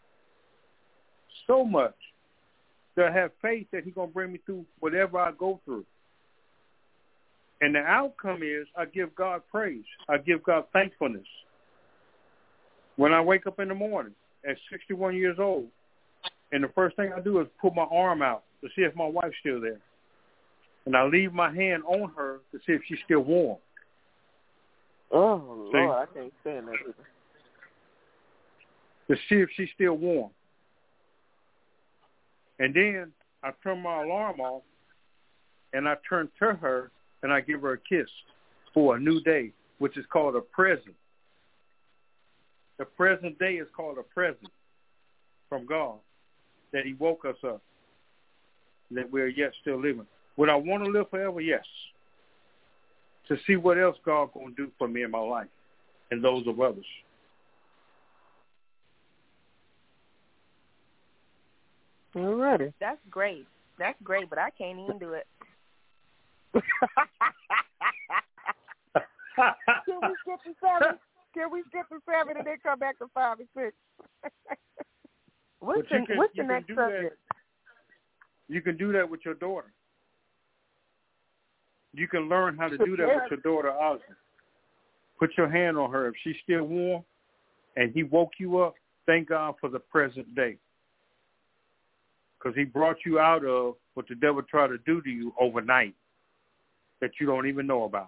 So much that I have faith that He's going to bring me through whatever I go through. And the outcome is I give God praise. I give God thankfulness. When I wake up in the morning at sixty-one years old, and the first thing I do is put my arm out to see if my wife's still there. And I leave my hand on her to see if she's still warm. Oh, See? Lord, I can't stand that either. To see if she's still warm. And then I turn my alarm off and I turn to her and I give her a kiss for a new day, which is called a present. The present day is called a present from God, that he woke us up, that we're yet still living. Would I want to live forever? Yes. To see what else God going to do for me in my life and those of others. All righty. That's great. That's great, but I can't even do it. Can we skip to seven? Can we skip to seven and then come back to five and six? what's the, can, what's the next subject? That. You can do that with your daughter. You can learn how to do that with your daughter, Ozzy. Put your hand on her. If she's still warm and he woke you up, thank God for the present day. Because he brought you out of what the devil tried to do to you overnight that you don't even know about.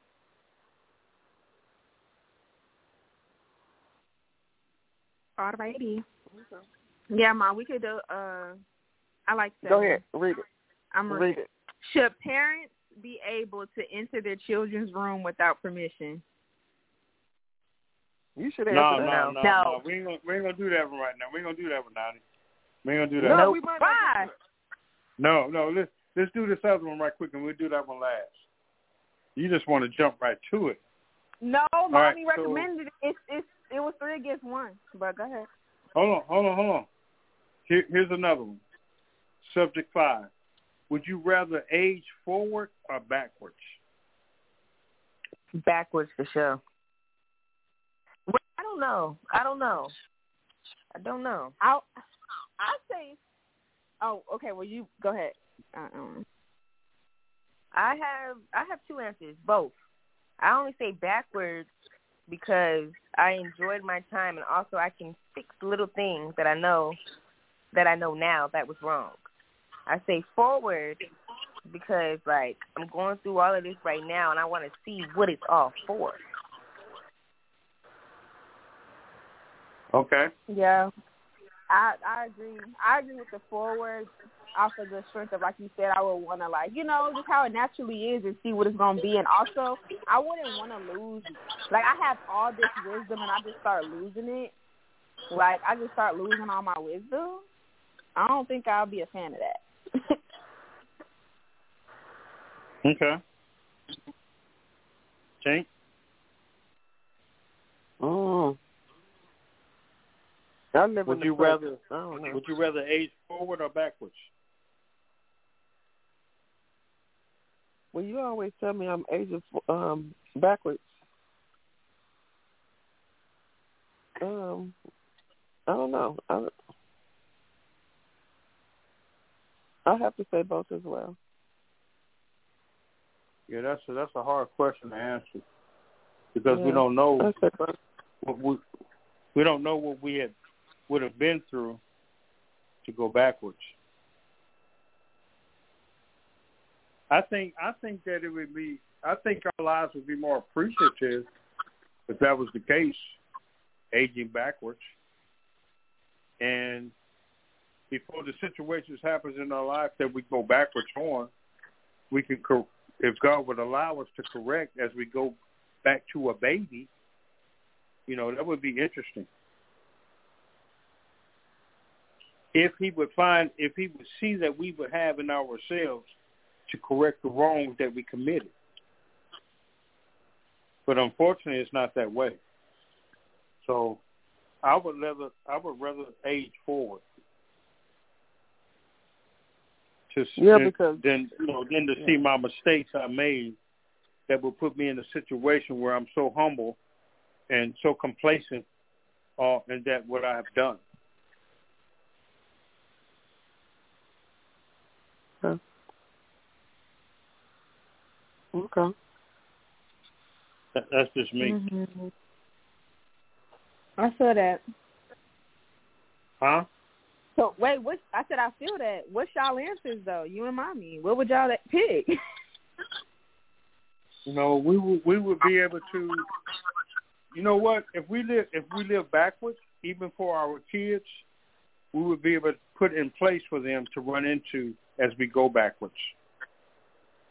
All righty. Yeah, Mom, we could do, uh, I like that. Go ahead, read it. I'm read it. Should parents be able to enter their children's room without permission? You should answer no, that no, now. No, no, No. no. We ain't gonna, we ain't gonna do that one right now. We ain't gonna do that one, Donnie. We ain't gonna do that. No, one. we might Why? No, no. Let's let's do this other one right quick, and we'll do that one last. You just want to jump right to it. No, Mommy right, so- recommended it. It's, it's, it was three against one, but go ahead. Hold on, hold on, hold on. Here, here's another one. Subject five. Would you rather age forward or backwards? Backwards for sure. Well, I don't know. I don't know. I don't know. I'll, I'll say, oh, okay, well, you go ahead. Uh-uh. I have I have two answers, both. I only say backwards because I enjoyed my time, and also I can fix little things that I know that I know now that was wrong. I say forward because, like, I'm going through all of this right now, and I want to see what it's all for. Okay. Yeah, I I agree. I agree with the forward. Off of the strength of, like you said, I would want to, like, you know, just how it naturally is and see what it's going to be. And also, I wouldn't want to lose. Like, I have all this wisdom and I just start losing it. Like, I just start losing all my wisdom. I don't think I'll be a fan of that. Okay. Jane? Oh. I live Would in the you place. rather I don't know. would you rather age forward or backwards? Well, you always tell me I'm aging um, backwards. Um, I don't know. I, I have to say both as well. Yeah, that's a, that's a hard question to answer because Yeah. we don't know I say both. what we we don't know what we had would have been through to go backwards. I think I think that it would be I think our lives would be more appreciative if that was the case, aging backwards. And before the situations happens in our life that we go backwards on, we can, if God would allow us to correct as we go back to a baby, you know, that would be interesting. If he would find, if he would see that we would have in ourselves to correct the wrongs that we committed. But unfortunately, it's not that way. So I would rather, I would rather age forward. To, Yeah, than, because than, you know, than to yeah. see my mistakes I made that will put me in a situation where I'm so humble and so complacent uh, in that what I have done. Okay. Okay. That, that's just me. Mm-hmm. I feel that. Huh? So, wait, what? I said I feel that. What's y'all answers, though? You and Mommy. What would y'all pick? You know, we would we would be able to. You know what? If we live if we live backwards, even for our kids, we would be able to put in place for them to run into as we go backwards.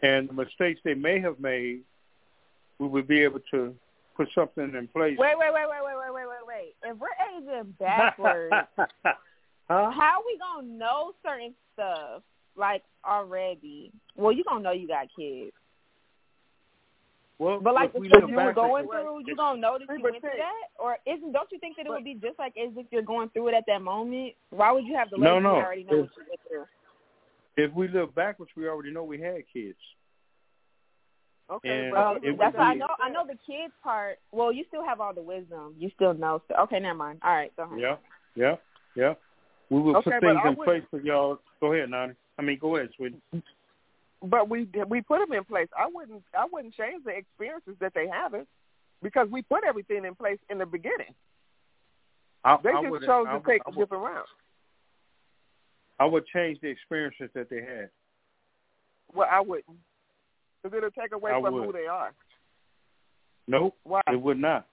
And the mistakes they may have made, we would be able to put something in place. Wait, wait, wait, wait, wait, wait, wait, wait, wait. If we're aging backwards, huh? how are we going to know certain stuff, like, already? Well, you going to know you got kids. Well, but, like, the we stuff look you were back going at- through, you going to know that you went through that? Or isn't? Don't you think that it would be just like as if you're going through it at that moment? Why would you have to let No, you no. already know If- what you went through? If we look backwards, we already know we had kids. Okay, And but Oh, it that's would why I be- know. I know the kids part. Well, you still have all the wisdom. You still know stuff. Okay, never mind. All right, go ahead. Yeah, yeah, yeah. We will Okay, put but things I in would- place for y'all. Go ahead, Nani. I mean, go ahead, sweetie. But we we put them in place. I wouldn't I wouldn't change the experiences that they haven't because we put everything in place in the beginning. I, They I just would- chose I to would- take I a would- different route. I would change the experiences that they had. Well, I wouldn't, because it'll take away I from would. who they are. Nope, Why? it would not.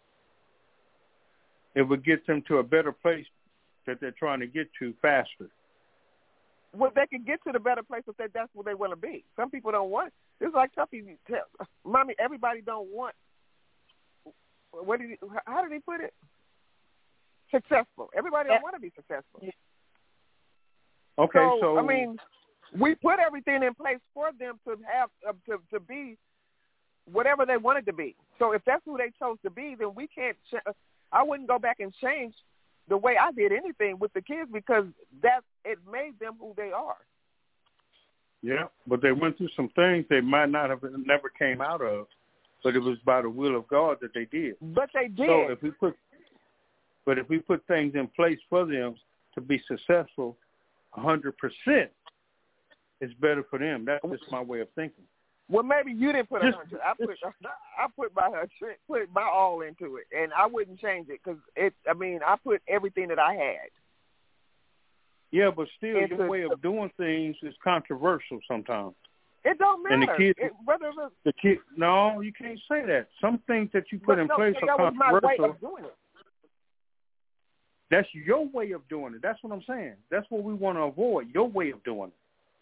It would get them to a better place that they're trying to get to faster. Well, they can get to the better place if they, that's where they want to be. Some people don't want. It's like Tuffy tell, Mommy, everybody don't want. What did he? How did he put it? Successful. Everybody don't want to be successful. Okay, so, so I mean, we put everything in place for them to have uh, to to be whatever they wanted to be. So if that's who they chose to be, then we can't. Ch- I wouldn't go back and change the way I did anything with the kids because that it made them who they are. yeah, but they went through some things they might not have never came out of, but it was by the will of God that they did. But they did. So if we put, but if we put things in place for them to be successful, a hundred percent, it's better for them. That's just my way of thinking. Well, maybe you didn't put a Just- hundred. I put I put my put my all into it, and I wouldn't change it because it. I mean, I put everything that I had. Yeah, but still, It's your a- way of doing things is controversial sometimes. It don't matter. And the kids- it, whether it's, The kid, no, you can't say that. Some things that you put but in no, place that are was my way controversial. of doing it. That's your way of doing it. That's what I'm saying. That's what we want to avoid. Your way of doing it.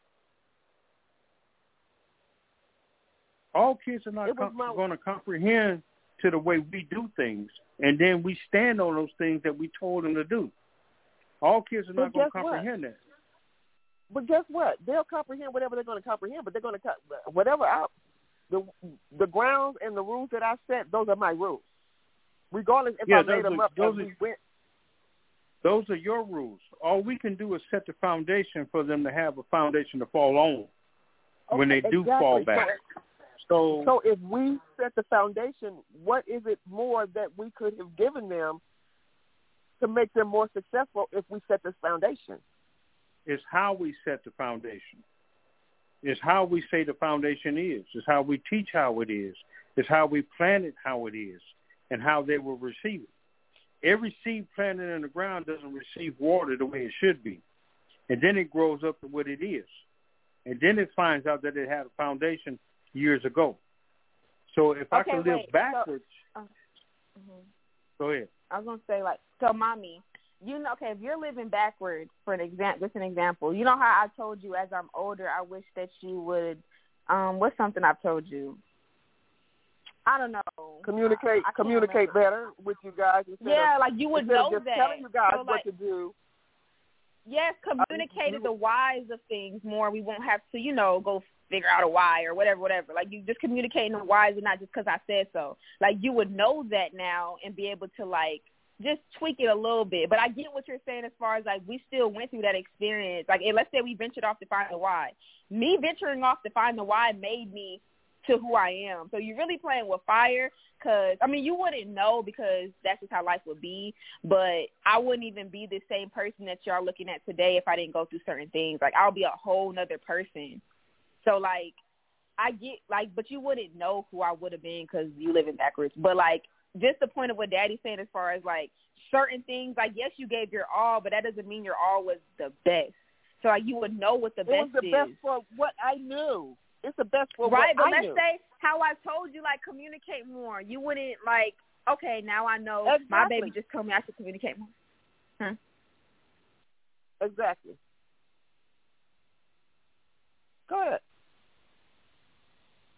All kids are not It was com- my- going to comprehend to the way we do things, and then we stand on those things that we told them to do. All kids are But not going to guess what? comprehend that. But guess what? They'll comprehend whatever they're going to comprehend. But they're going to co- whatever I, the the grounds and the rules that I set. Those are my rules, regardless if Yeah, I made those them are- up those as are- we went. Those are your rules. All we can do is set the foundation for them to have a foundation to fall on when they Okay, do exactly. fall back. So, So if we set the foundation, what is it more that we could have given them to make them more successful if we set this foundation? it's how we set the foundation. It's how we say the foundation is. It's how we teach how it is. It's how we plan it how it is and how they will receive it. Every seed planted in the ground doesn't receive water the way it should be. And then it grows up to what it is. And then it finds out that it had a foundation years ago. So if I Okay, can live wait, so- backwards, Uh, mhm. go ahead. I was gonna say like, so mommy, you know, okay, if you're living backwards, for an example, just an example, you know how I told you as I'm older, I wish that you would, um, what's something I've told you? I don't know. Communicate, I, I can't communicate remember. better with you guys. Instead Yeah, of, like you would instead know of just that. telling you guys So, what like, to do. yes, communicated the whys of things more. We won't have to, you know, go figure out a why or whatever, whatever. Like you just communicating the whys and not just because I said so. Like you would know that now and be able to like just tweak it a little bit. But I get what you're saying as far as like we still went through that experience. Like and let's say we ventured off to find the why. Me venturing off to find the why made me to who I am. So you're really playing with fire because, I mean, you wouldn't know because that's just how life would be, but I wouldn't even be the same person that y'all looking at today if I didn't go through certain things. Like, I'll be a whole nother person. So, like, I get, like, but you wouldn't know who I would have been because you living backwards. But, like, just the point of what Daddy's saying as far as, like, certain things, like, yes, you gave your all, but that doesn't mean your all was the best. So, like, you would know what the It best was the is. best for what I knew. It's the best for right, what but I let's knew. say how I told you, like, communicate more. You wouldn't, like, okay, now I know my Exactly. baby just told me I should communicate more. Hmm. Exactly. Go ahead.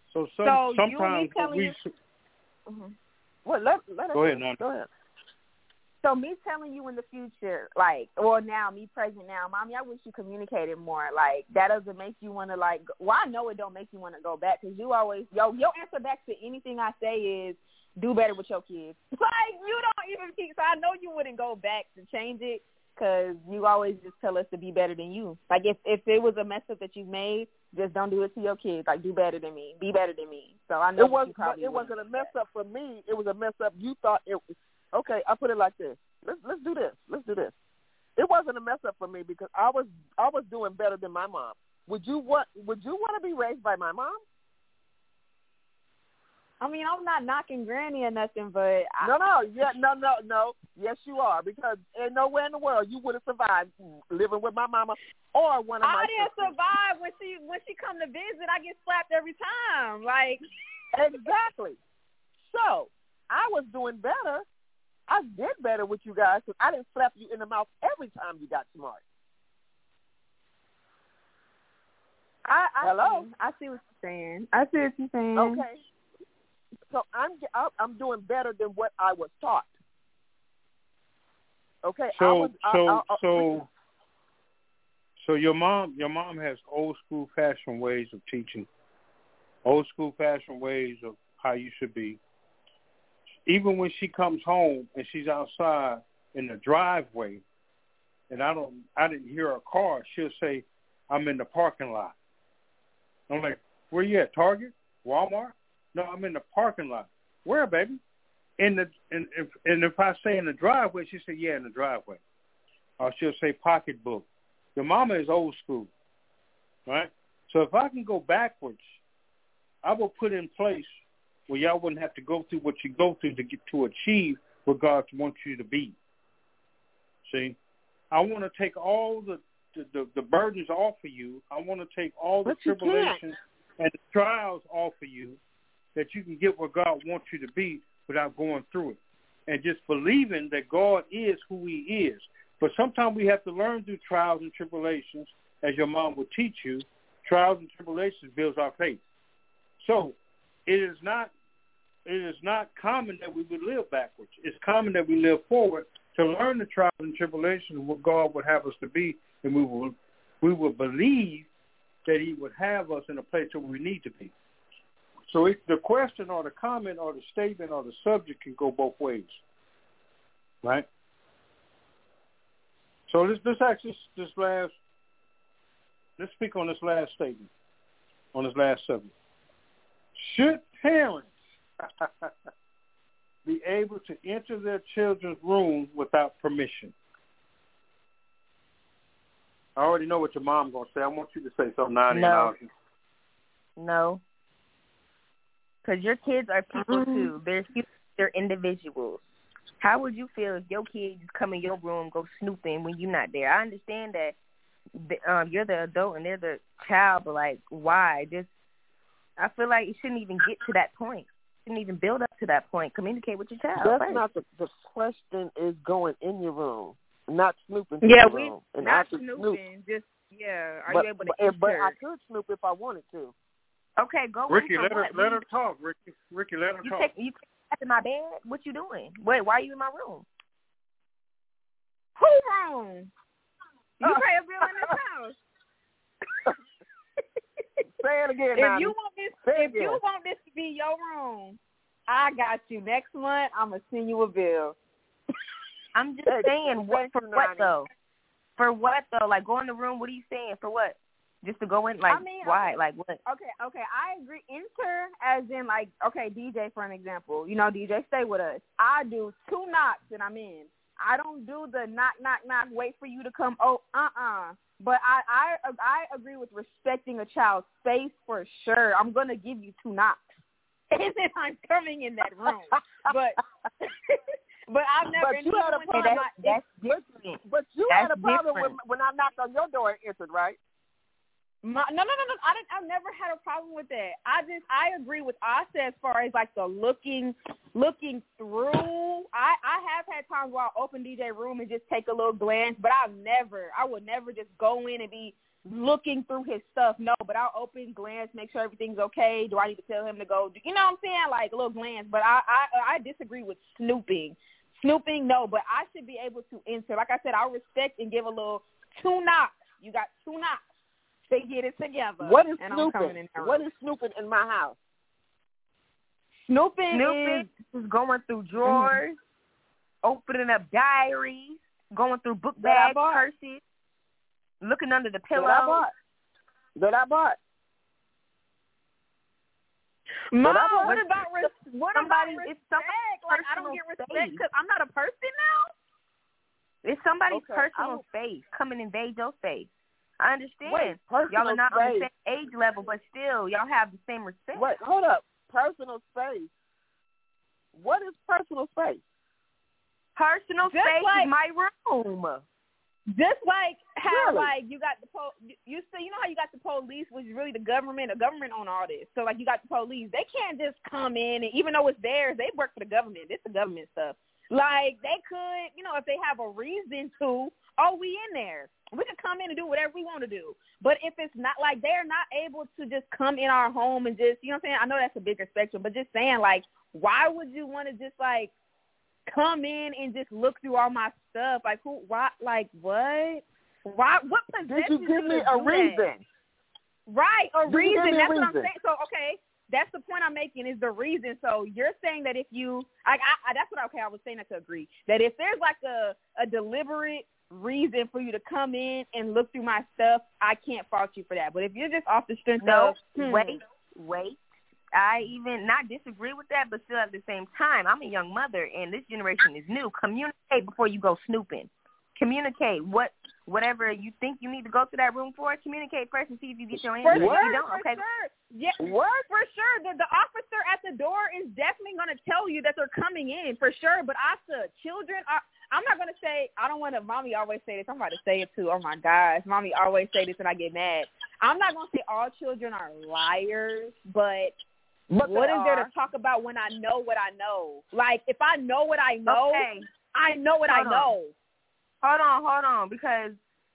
So, some, so sometimes you telling we. you, mm-hmm. Well, let, let us Go ahead, Nana. Go ahead. So me telling you in the future, like, or now, me present now, Mommy, I wish you communicated more. Like, that doesn't make you want to, like, well, I know it don't make you want to go back because you always, yo, your answer back to anything I say is do better with your kids. Like, you don't even teach, so I know you wouldn't go back to change it because you always just tell us to be better than you. Like, if, if it was a mess up that you made, just don't do it to your kids. Like, do better than me. Be better than me. So I know it, was, you probably it wasn't a mess up for me. It was a mess up. You thought it was. Okay, I'll put it like this. Let's let's do this. Let's do this. It wasn't a mess up for me because I was I was doing better than my mom. Would you want Would you want to be raised by my mom? I mean, I'm not knocking Granny or nothing, but I, no, no, yeah, no, no, no. Yes, you are because ain't nowhere in the world you would have survived living with my mama or one of my. I didn't sisters. survive when she when she come to visit. I get slapped every time. Like exactly. So I was doing better. I did better with you guys because I didn't slap you in the mouth every time you got smart. I, I Hello? See, I see what you're saying. I see what you're saying. Okay. So I'm I'm doing better than what I was taught. Okay. So I was, so I, I, so so your mom your mom has old school fashioned ways of teaching, old school fashioned ways of how you should be. Even when she comes home and she's outside in the driveway, and I don't, I didn't hear her car, she'll say, "I'm in the parking lot." I'm like, "Where you at? Target? Walmart?" "No, I'm in the parking lot." "Where, baby?" In the and if and if I say in the driveway, she say, "Yeah, in the driveway." Or she'll say pocketbook. Your mama is old school, right? So if I can go backwards, I will put in place where y'all wouldn't have to go through what you go through to get to achieve what God wants you to be. See, I want to take all the the, the, the burdens off of you. I want to take all the but you tribulations can't. and the trials off of you that you can get where God wants you to be without going through it. And just believing that God is who he is. But sometimes we have to learn through trials and tribulations, as your mom would teach you. Trials and tribulations builds our faith. So it is not it is not common that we would live backwards. It's common that we live forward to learn the trials and tribulations of what God would have us to be, and we will we will believe that he would have us in a place where we need to be. So it, the question or the comment or the statement or the subject can go both ways, right? So let's, let's actually this last, let's speak on this last statement, on this last subject. Should parents be able to enter their children's room without permission? I already know what your mom's going to say. I want you to say something, Nadia. No. No. Because your kids are people, Mm-hmm. too. They're they're individuals. How would you feel if your kids come in your room, go snooping when you're not there? I understand that the, um, you're the adult and they're the child, but, like, why? Just, I feel like it shouldn't even get to that point. It shouldn't even build up to that point. Communicate with your child. That's first. not the, the question is going in your room, not snooping. Yeah, your we room. And not I could snooping. snoop. Just yeah. Are But, you able to but, enter? but I could snoop if I wanted to. Okay, go Ricky, in for let her what? let her talk. Ricky, Ricky, let her You talk. take you take in my bed. What you doing? Wait, why are you in my room? Who room? You pay a bill in this house. Say it again, If Nani. you want this, Say it if you again. want this to be your room, I got you. Next month, I'm gonna send you a bill. I'm just Hey, saying, what thank for you, what Nani. though? For what though? Like go in the room. What are you saying? For what? Just to go in? Like I mean, why? okay. Like what? Okay, okay, I agree. Enter as in like, okay, D J for an example. You know, D J, stay with us. I do two knocks and I'm in. I don't do the knock, knock, knock, wait for you to come. Oh, uh-uh. But I, I, I agree with respecting a child's space for sure. I'm gonna give you two knocks, and then I'm coming in that room. But, but I've never. But you had a when problem. I'm That's, not- that's different. But you That's had a problem when, different. when I knocked on your door and entered, right? My, no, no, no, no. I didn't. I've never had a problem with that. I just, I agree with Asa as far as like the looking, looking through. I, I have had times where I'll open D J room and just take a little glance, but I've never, I would never just go in and be looking through his stuff. No, but I'll open, glance, make sure everything's okay. Do I need to tell him to go? You know what I'm saying? Like a little glance. But I, I, I disagree with snooping. Snooping, no. But I should be able to enter. Like I said, I'll respect and give a little two knocks. You got two knocks. They get it together. What is and snooping? What is snooping in my house? Snooping, Snooping is, is going through drawers, mm-hmm. opening up diaries, going through book bags, purses, looking under the pillow. That I bought. That I bought. Mom, that I bought. what about res- what somebody? about It's respect? Like I don't get respect because I'm not a person now. It's somebody's okay. personal space. Come and invade your space. I understand. Wait, y'all are not space. on the same age level, but still, y'all have the same respect. Wait, hold up. Personal space. What is personal space? Personal Just space like, is my room. Just like how, really? like, you got the po- you see, you know how you got the police, which is really the government. The government own all this. So, like, you got the police. They can't just come in, and even though it's theirs, they work for the government. It's the government stuff. Like, they could, you know, if they have a reason to, oh, we in there. We can come in and do whatever we want to do. But if it's not, like, they're not able to just come in our home and just, you know what I'm saying? I know that's a bigger spectrum, but just saying, like, why would you want to just, like, come in and just look through all my stuff? Like, who, why, like, what? Why, what possesses Did you give me to a do reason? That? Right, a Did reason. That's reason? what I'm saying. So, okay. That's the point I'm making is the reason. So you're saying that if you, like, I, I, that's what, okay, I was saying that to agree. That if there's like a, a deliberate reason for you to come in and look through my stuff, I can't fault you for that. But if you're just off the strength no, of, hmm, wait, wait. I even not disagree with that, but still at the same time, I'm a young mother, and this generation is new. Communicate before you go snooping. Communicate what whatever you think you need to go to that room for. Communicate first and see if you get your answer. For sure, if you don't, for okay. sure. Yeah, what? For sure. The, the officer at the door is definitely going to tell you that they're coming in, for sure. But also, children are, I'm not going to say, I don't want to, mommy always say this. I'm about to say it too. Oh, my gosh. Mommy always say this and I get mad. I'm not going to say all children are liars, but, but what is are. there to talk about when I know what I know? Like, if I know what I know, okay. I know what hold I know. On. Hold on, hold on, because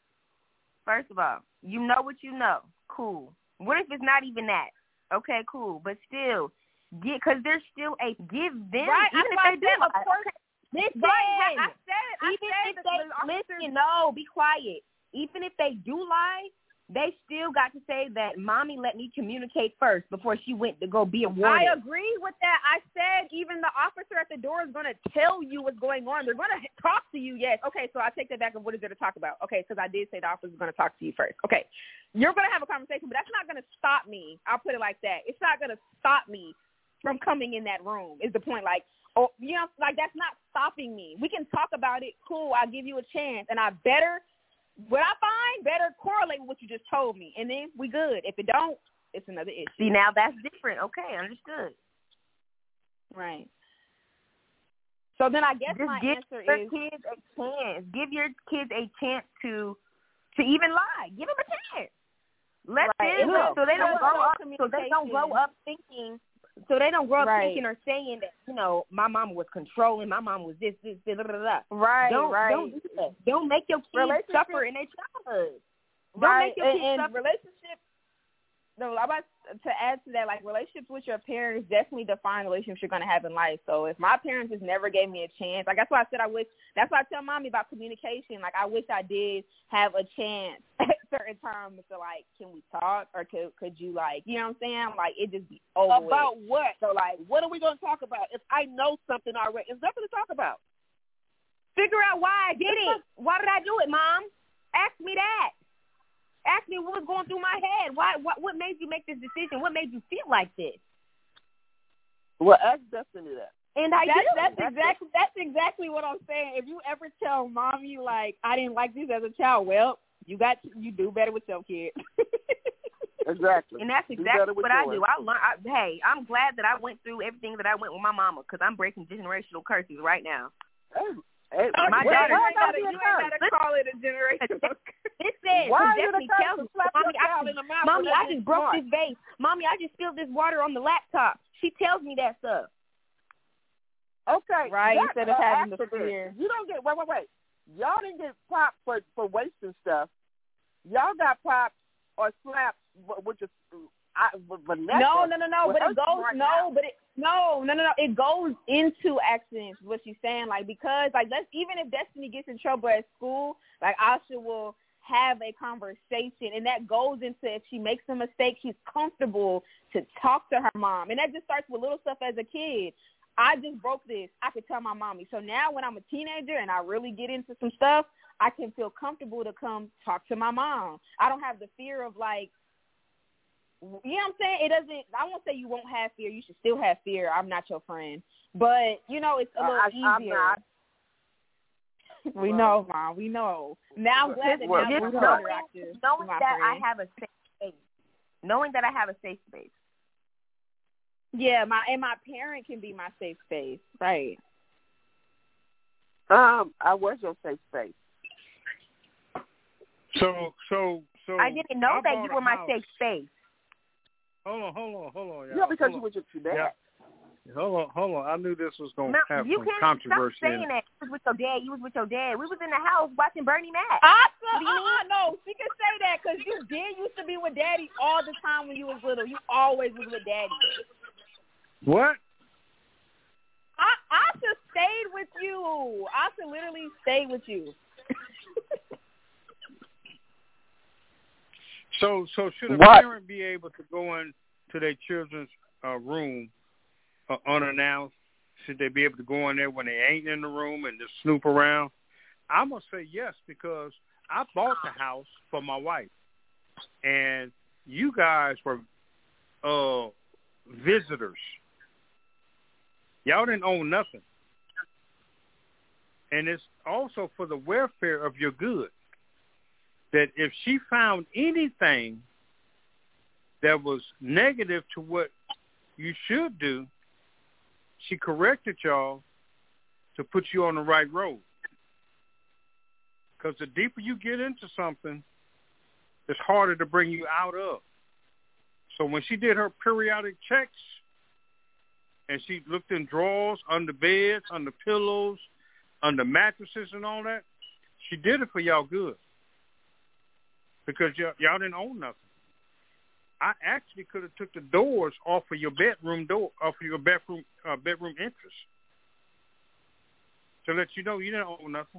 first of all, you know what you know. Cool. What if it's not even that? Okay, cool. But still, get because there's still a give them. Right, even if I they said, do. of course. Listen, Right, I said it. I even said if that they the officers, listen, no, be quiet. Even if they do lie, they still got to say that mommy let me communicate first before she went to go be a warden. I agree with that. I said even the officer at the door is going to tell you what's going on. They're going to talk to you, yes. Okay, so I take that back. And what is there to talk about? Okay, because I did say the officer is going to talk to you first. Okay, you're going to have a conversation, but that's not going to stop me. I'll put it like that. It's not going to stop me from coming in that room is the point. Like, oh, you know, like that's not stopping me. We can talk about it. Cool, I'll give you a chance. And I better – what I find better correlate with what you just told me, and then we good. If it don't, it's another issue. See, now that's different. Okay, understood. Right. So then I guess Just my give answer your is kids a chance. Give your kids a chance to to even lie. Give them a chance. Let Right. them Look, so they don't look, grow look, up. So they don't grow up thinking. So they don't grow up Right. thinking or saying that, you know, my mom was controlling, my mom was this, this, this, blah, blah, blah. right, Don't right. don't do that. Don't make your kids suffer in their childhood. Don't right. make your kids and, and suffer. relationship. No, I'm about to add to that. Like relationships with your parents definitely define the relationships you're gonna have in life. So if my parents just never gave me a chance, like that's why I said I wish. That's why I tell mommy about communication. Like I wish I did have a chance at certain times to like, can we talk or could could you like, you know what I'm saying? Like it just be over about with. what? So like, what are we gonna talk about? If I know something already, there's nothing to talk about. Figure out why I did it. Why did I do it, Mom? Ask me that. Ask me what was going through my head. Why? What, what made you make this decision? What made you feel like this? Well, ask Destiny that. And I that's, do. that's, That's exactly that's exactly what I'm saying. If you ever tell mommy like I didn't like this as a child, well, you got you do better with your kid. Exactly. And that's exactly what I do. I learn. I, hey, I'm glad that I went through everything that I went with my mama because I'm breaking generational curses right now. Hey, Oh, my you daughter. Why ain't gotta gotta, be a you curse? ain't gotta call it a generational curse. Listen, Why because is it a Destiny curse tells to me, slap Mommy, your I child just, in the mouth Mommy, when I they just get broke smart? this vase. Mommy, I just spilled this water on the laptop. She tells me that stuff. Okay, Right, that's instead of an having the accident. fear. You don't get wait, wait, wait. Y'all didn't get popped for for wasting stuff. Y'all got popped or slapped, which is I, Vanessa. No, no, no, no. Well, But it her goes right no, now. but it no, no, no, no. It goes into accidents. What she's saying, like because like let's even if Destiny gets in trouble at school, like Asha will have a conversation, and that goes into if she makes a mistake, she's comfortable to talk to her mom, and that just starts with little stuff as a kid. I just broke this. I could tell my mommy. So now when I'm a teenager and I really get into some stuff, I can feel comfortable to come talk to my mom. I don't have the fear of like, you know what I'm saying? It doesn't, I won't say you won't have fear. You should still have fear. I'm not your friend. But, you know, it's a little I, easier. I'm not. We know, Mom. We know. Now I'm glad that Well, now Just we're knowing, interactive. knowing my that friend. I have a safe space. Knowing that I have a safe space. Yeah, my and my parent can be my safe space. Right. Um, I was your safe space. So, so, so. I didn't know I that bought you a were my house. safe space. Hold on, hold on, hold on, y'all. Yeah, because hold you on. was with your dad. Yeah. Hold on, hold on. I knew this was going to No, have you some can't controversy stop in saying it. that. You was with your dad. You was with your dad. We was in the house watching Bernie Mac. Awesome. What do you Uh-uh, no, she can say that because you did used to be with Daddy all the time when you was little. You always was with Daddy. What? I Asha stayed with you. Asha literally stayed with you. So, so should a What? parent be able to go into their children's uh, room uh, unannounced? Should they be able to go in there when they ain't in the room and just snoop around? I'm gonna say yes because I bought the house for my wife, and you guys were uh, visitors. Y'all didn't own nothing, and it's also for the welfare of your good. That if she found anything that was negative to what you should do, she corrected y'all to put you on the right road. Because the deeper you get into something, it's harder to bring you out of. So when she did her periodic checks and she looked in drawers, under beds, under pillows, under mattresses and all that, she did it for y'all good. Because y'all, y'all didn't own nothing. I actually could have took the doors off of your bedroom door, off of your bedroom uh, bedroom entrance, to let you know you didn't own nothing.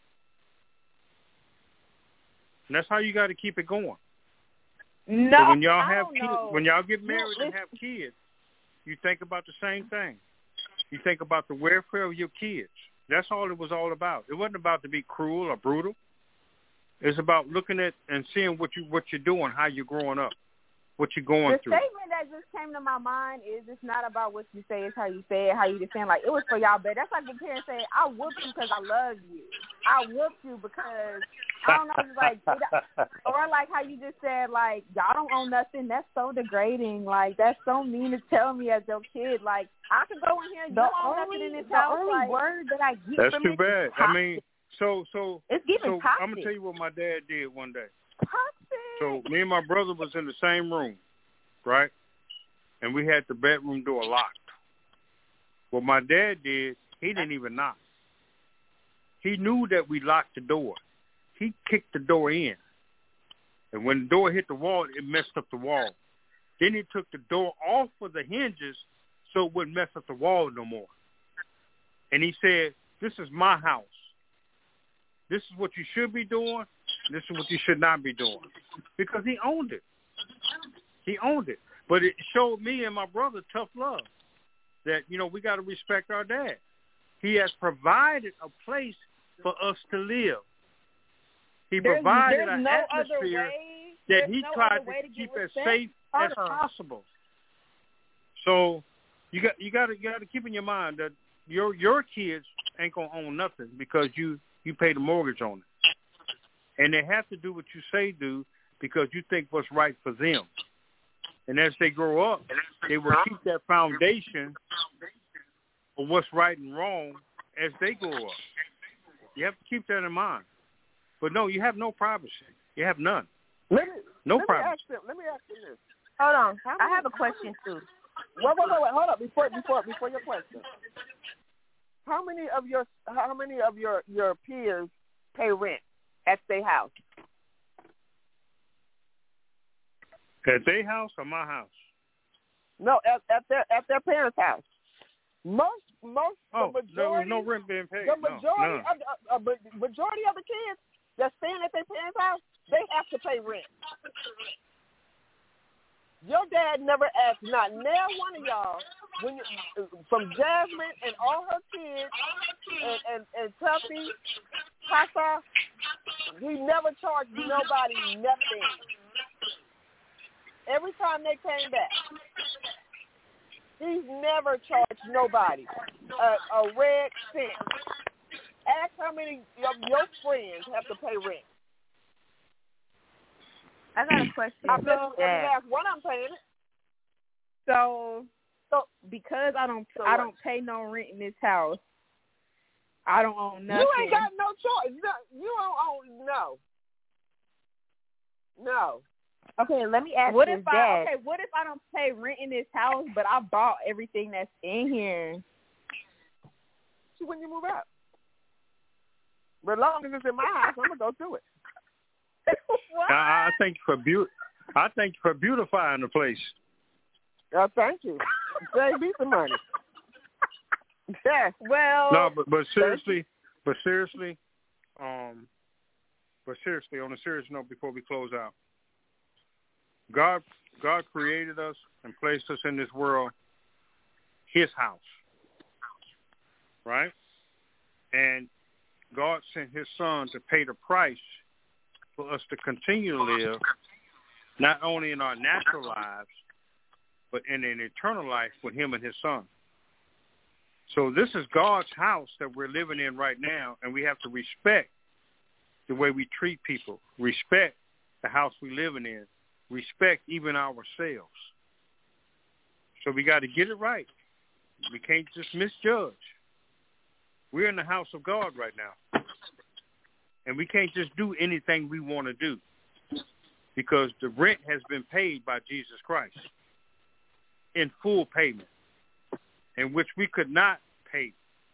And that's how you got to keep it going. No, So when y'all I have don't kids, know. when y'all get married No, and have kids, you think about the same thing. You think about the welfare of your kids. That's all it was all about. It wasn't about to be cruel or brutal. It's about looking at and seeing what you what you're doing, how you're growing up, what you're going The through. statement that just came to my mind is it's not about what you say, it's how you say it, how you defend. Like, it was for y'all, but that's like the parents say, I whooped you because I love you. I whooped you because, I don't know, it's like, it, or like how you just said, like, y'all don't own nothing. That's so degrading. Like, that's so mean to tell me as your kid. Like, I could go in here, you The don't own only, nothing in this the house. only like, word that I get That's from too it bad. is I toxic. mean, so so It's giving so toxic. I'm gonna tell you what my dad did one day. toxic. So me and my brother was in the same room, right? And we had the bedroom door locked. What my dad did, he didn't even knock. He knew that we locked the door. He kicked the door in. And when the door hit the wall, it messed up the wall. Then he took the door off of the hinges so it wouldn't mess up the wall no more. And he said, this is my house. This is what you should be doing. This is what you should not be doing. Because he owned it. He owned it. But it showed me and my brother tough love that, you know, we got to respect our dad. He has provided a place for us to live. He There's, provided there's an no other atmosphere way. that There's he no tried other way to to keep get as respect. safe as Hold on. possible. So you got you got to you got to keep in your mind that your your kids ain't gonna own nothing because you you pay the mortgage on it, and they have to do what you say do because you think what's right for them. And as they grow up, they will keep that foundation of what's right and wrong as they grow up. You have to keep that in mind. But no, you have no privacy. You have none. Let me, no let privacy. Me ask them, let me ask them this. Hold on. How I many, have a question, too. Wait, wait, wait, wait. Hold up. Before, before, before your question. How many of your, how many of your, your peers pay rent at their house? At their house or my house? No, at, at their at their parents' house. Most most oh, the majority there was no rent being paid. The majority no, of the uh, uh, majority of the kids that's staying at their parents' house, they have to pay rent. Your dad never asked not now one of y'all when you, from Jasmine and all her kids and and, and Tuffy, Papa, he never charged nobody nothing. Every time they came back, he's never charged nobody a, a red cent. Ask how many of your friends have to pay rent. I got a question. I bet you every last one I'm paying it. So, so because I don't, so I what? don't pay no rent in this house. I don't own nothing. You ain't got no choice. No, you don't own no. No. Okay, let me ask What his if dad. I okay? What if I don't pay rent in this house, but I bought everything that's in here? See when you move out. But as long as it's in my house, I'm gonna go through it. What? I, I think for beauty, I think for beautifying the place. Oh, thank you. Save me some money. Yeah. Well. No, but but seriously, but seriously, um, but seriously, on a serious note, before we close out. God, God created us and placed us in this world, His house, right? And God sent His Son to pay the price for us to continue to live, not only in our natural lives, but in an eternal life with Him and His Son. So this is God's house that we're living in right now, and we have to respect the way we treat people, respect the house we're living in, respect even ourselves. So we got to get it right. We can't just misjudge. We're in the house of God right now. And we can't just do anything we want to do because the rent has been paid by Jesus Christ in full payment, in which we could not pay.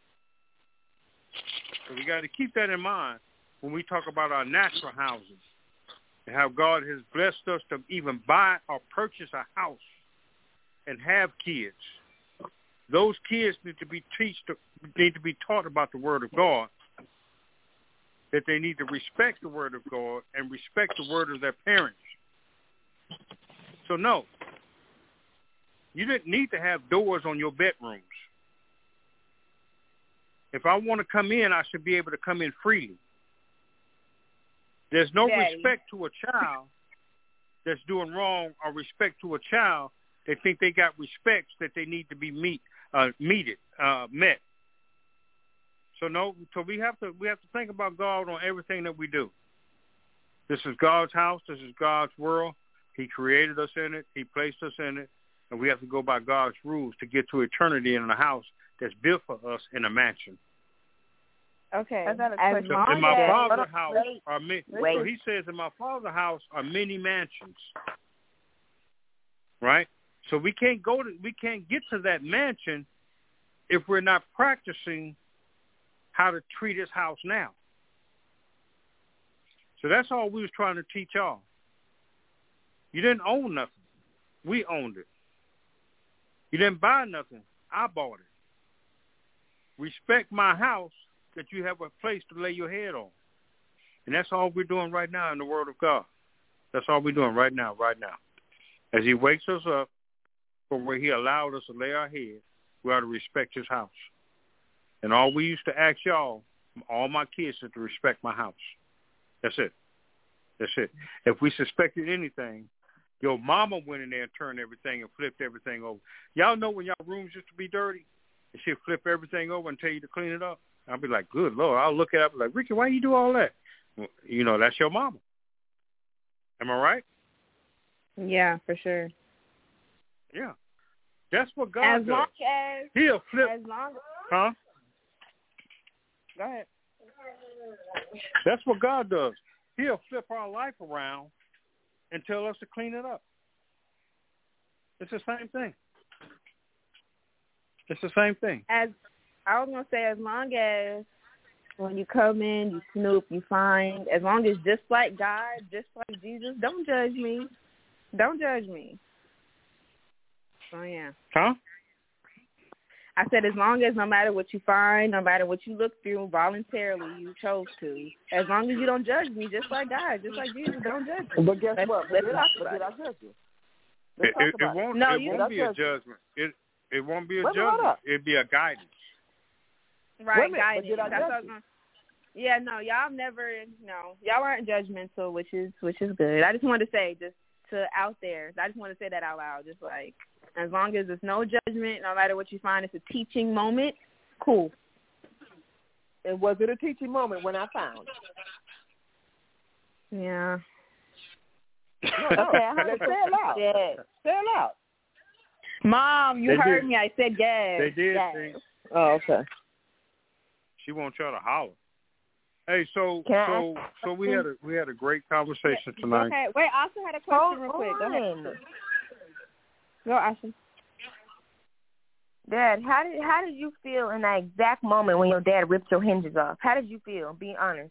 So we got to keep that in mind when we talk about our natural houses. And how God has blessed us to even buy or purchase a house and have kids. Those kids need to be teach, need to be taught about the Word of God, that they need to respect the Word of God and respect the word of their parents. So no, you didn't need to have doors on your bedrooms. If I want to come in, I should be able to come in freely. There's no Daddy. respect to a child that's doing wrong or respect to a child. They think they got respects that they need to be meet, uh, meted, uh, met. So no, so we have to we have to think about God on everything that we do. This is God's house. This is God's world. He created us in it. He placed us in it, and we have to go by God's rules to get to eternity in a house that's built for us in a mansion. Okay. I got a As question. long In my as- Father's house wait, are many. wait. So he says, in my Father's house are many mansions. Right? So we can't go to, we can't get to that mansion if we're not practicing how to treat His house now. So that's all we was trying to teach y'all. You didn't own nothing. We owned it. You didn't buy nothing. I bought it. Respect my house, that you have a place to lay your head on. And that's all we're doing right now in the Word of God. That's all we're doing right now, right now. As He wakes us up from where He allowed us to lay our head, we ought to respect His house. And all we used to ask y'all, all my kids, is to respect my house. That's it. That's it. If we suspected anything, your mama went in there and turned everything and flipped everything over. Y'all know when y'all rooms used to be dirty, and she'd flip everything over and tell you to clean it up? I'll be like, good Lord. I'll look it up like, Ricky, why you do all that? Well, you know, that's your mama. Am I right? Yeah, for sure. Yeah. That's what God As does. long as He'll flip. as long Huh? Go ahead. That's what God does. He'll flip our life around and tell us to clean it up. It's the same thing. It's the same thing. As I was gonna say, as long as when you come in, you snoop, you find, as long as just like God, just like Jesus, don't judge me. Don't judge me. So yeah. Huh? I said, as long as no matter what you find, no matter what you look through, voluntarily you chose to. As long as you don't judge me, just like God, just like Jesus, don't judge me. But guess let's, what? Let's but talk did, about I, it. did I judge you? It, Let's talk it, about it won't. No, it you won't don't be a judge you. judgment. It it won't be a Wait a minute, hold judgment. up. It'll be a guidance. Right, Wait a minute, but guidance. did I That's judge what I was you? gonna, yeah, no, y'all never, no, y'all aren't judgmental, which is which is good. I just wanted to say, just to out there, I just want to say that out loud, just like, as long as there's no judgment, no matter what you find, it's a teaching moment, cool. And was it a teaching moment when I found? Yeah. No, no. Okay, I Let's say it loud. Yes. Say it loud. Mom, you They heard did. me. I said yes. They did. Yes. See, Oh, okay. she wants y'all to holler. Hey, so Can I so ask- so we had a we had a great conversation tonight. Okay. Wait, I also had a question real quick. Go ahead. on. Go, Ashley. Dad, how did how did you feel in that exact moment when your dad ripped your hinges off? How did you feel? Be honest.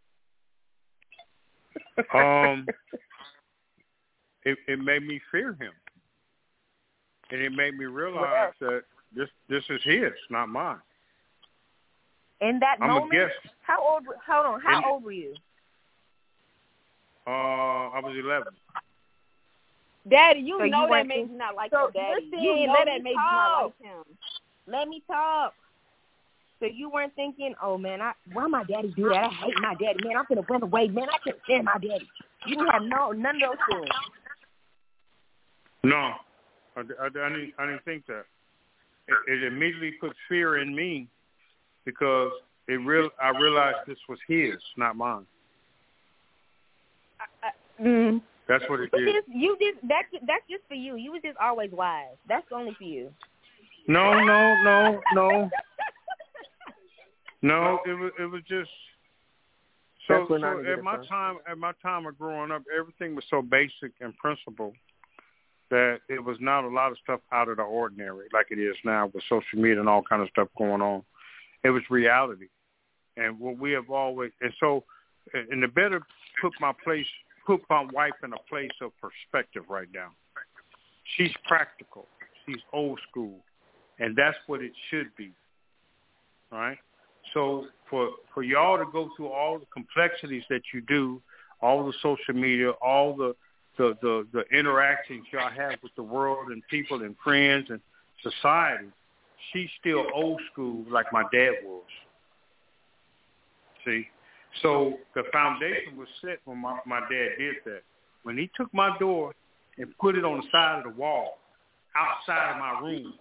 Um, it it made me fear him, and it made me realize that this this is his, not mine. In that I'm moment, a guest. how old? Hold on, how In- old were you? Uh, I was eleven. Daddy, you So know you that weren't made think- you not like so your daddy. listen, You know let that me made you not talk. like him. Let me talk. So you weren't thinking, oh man, I why my daddy do that? I hate my daddy, man. I'm gonna run away, man. I can't stand my daddy. You didn't have no none of those feelings. No, I, I, I didn't. I didn't think that. It, it immediately put fear in me because it real. I realized this was his, not mine. I, I, mm. That's what it You did. just you just that's that's just for you. You was just always wise. That's only for you. No, no, no, no, no. It was. It was just. So, That's when I so needed at my it, time, at my time of growing up, everything was so basic and principled that it was not a lot of stuff out of the ordinary like it is now with social media and all kind of stuff going on. It was reality, and what we have always. And so, and the better put my place, put my wife in a place of perspective right now. She's practical. She's old school, and that's what it should be. All right. So for for y'all to go through all the complexities that you do, all the social media, all the the, the, the interactions y'all have with the world and people and friends and society, she's still old school like my dad was. See? So the foundation was set when my, my dad did that. When he took my door and put it on the side of the wall, outside of my room,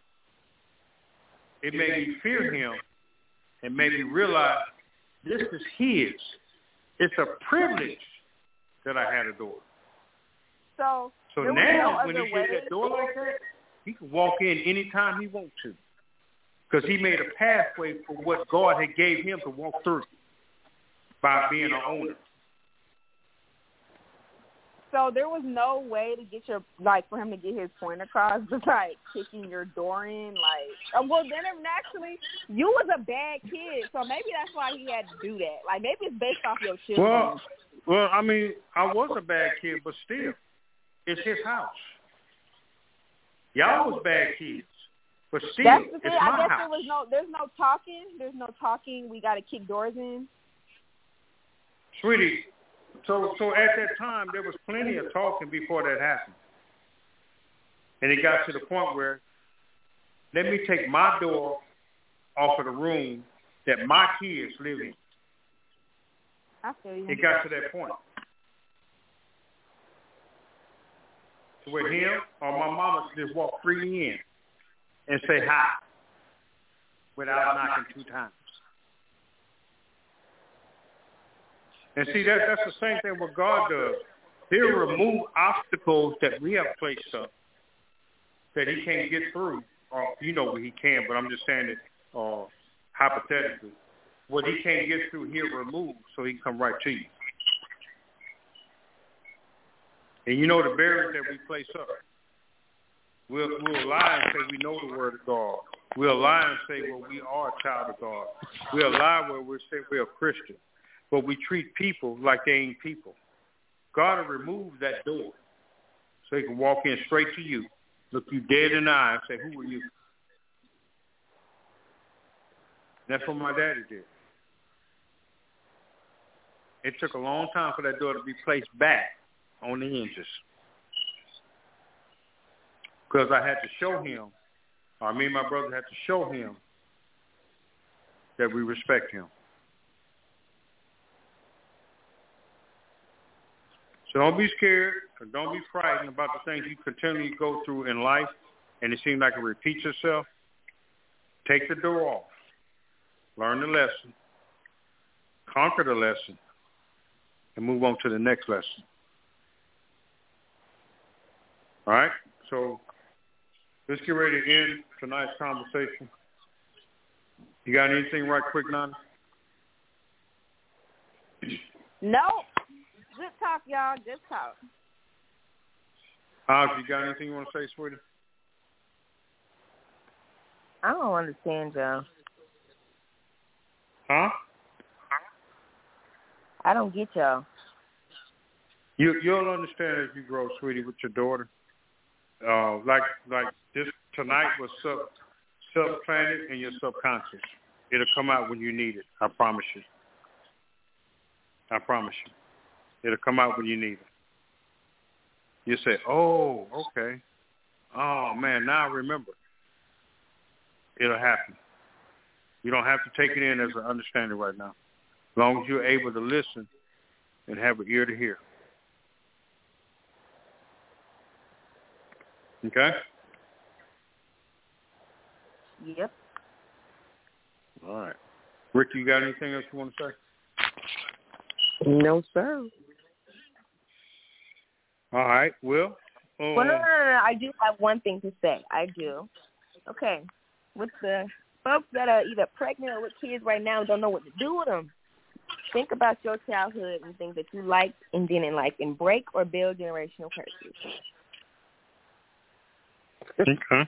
it made me fear him and made me realize this is his. It's a privilege that I had a door. So, So there was now, no when other he way. gets that door like that, he can walk in anytime he wants to, because he made a pathway for what God had gave him to walk through by being an owner. So there was no way to get your, like, for him to get his point across, just like kicking your door in, like, uh, well, then naturally, you was a bad kid, so maybe that's why he had to do that. Like, maybe it's based off your children. Well, well, I mean, I was a bad kid, but still, it's his house. Y'all was bad kids, but still, That's the thing. it's my I guess house. there was no, there's no talking. There's no talking. We got to kick doors in. Sweetie, so so at that time, there was plenty of talking before that happened. And it got to the point where, let me take my door off of the room that my kids live in. I feel you. It got to that point. Where him or my mama could just walk freely in and say hi without knocking two times. And see, that, that's the same thing what God does. He'll remove obstacles that we have placed up that he can't get through. Or, you know, he can, but I'm just saying it uh, hypothetically. what he can't get through here removed so he can come right to you. And you know the barriers that we place up. We'll, we'll lie and say we know the word of God. We'll lie and say, well, we are a child of God. We'll lie where we say we're a Christian. But we treat people like they ain't people. God will remove that door so he can walk in straight to you, look you dead in the eye and say, who are you? That's what my daddy did. It took a long time for that door to be placed back on the hinges. Because I had to show him, or me and my brother had to show him that we respect him. So don't be scared, or don't be frightened about the things you continually go through in life, and it seems like it repeats itself. Take the door off. Learn the lesson. Conquer the lesson. And move on to the next lesson. All right? So let's get ready to end tonight's conversation. You got anything right quick, Nana? No. Good talk, y'all. Good talk. Hobbs, you got anything you want to say, sweetie? I don't understand y'all. Huh? I don't get y'all. You, you'll understand as you grow, sweetie, with your daughter. Uh, like like this tonight was sub, sub-planted in your subconscious. It'll come out when you need it. I promise you. I promise you. It'll come out when you need it. You say, oh, okay. Oh, man, now I remember. It'll happen. You don't have to take it in as an understanding right now. As long as you're able to listen and have an ear to hear. Okay? Yep. All right. Rick, you got anything else you want to say? No, sir. All right. Well, um, well, no, no, no, no. I do have one thing to say. I do. Okay. With the folks that are either pregnant or with kids right now and don't know what to do with them, think about your childhood and things that you liked and didn't like and break or build generational curses. Okay.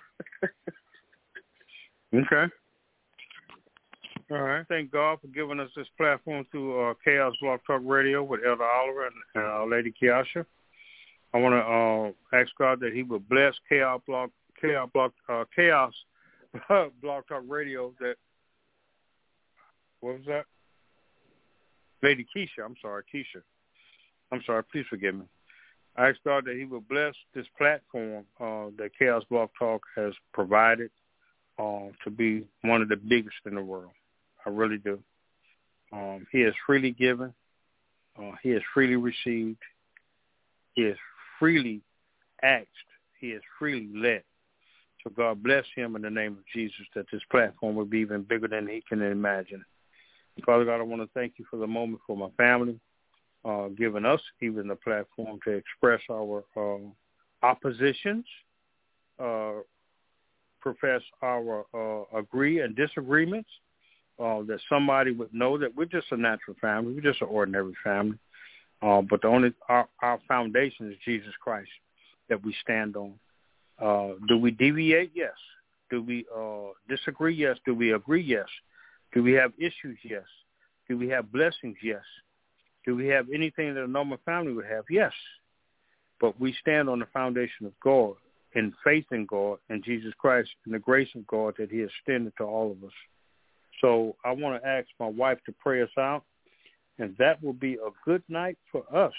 Okay. All right. Thank God for giving us this platform through uh, Chaos Blog Talk Radio with Elder Oliver and uh, Lady Kiasha. I want to uh, ask God that He would bless Chaos Blog, Chaos Blog, uh, Chaos Blog Talk Radio. That what was that? Lady Keisha. I'm sorry, Keisha. I'm sorry. Please forgive me. I ask God that He would bless this platform uh, that Chaos Blog Talk has provided uh, to be one of the biggest in the world. I really do. Um, he has freely given. Uh, he has freely received. He has freely asked. He has freely led. So God bless him in the name of Jesus, that this platform will be even bigger than he can imagine. Father God, I want to thank you for the moment for my family, uh, giving us even the platform to express our uh, oppositions, uh, profess our uh, agree and disagreements, uh, that somebody would know that we're just a natural family. We're just an ordinary family. Uh, but the only our, our foundation is Jesus Christ that we stand on. Uh, do we deviate? Yes. Do we uh, disagree? Yes. Do we agree? Yes. Do we have issues? Yes. Do we have blessings? Yes. Do we have anything that a normal family would have? Yes. But we stand on the foundation of God, in faith in God and Jesus Christ and the grace of God that he has extended to all of us. So I want to ask my wife to pray us out, and that will be a good night for us.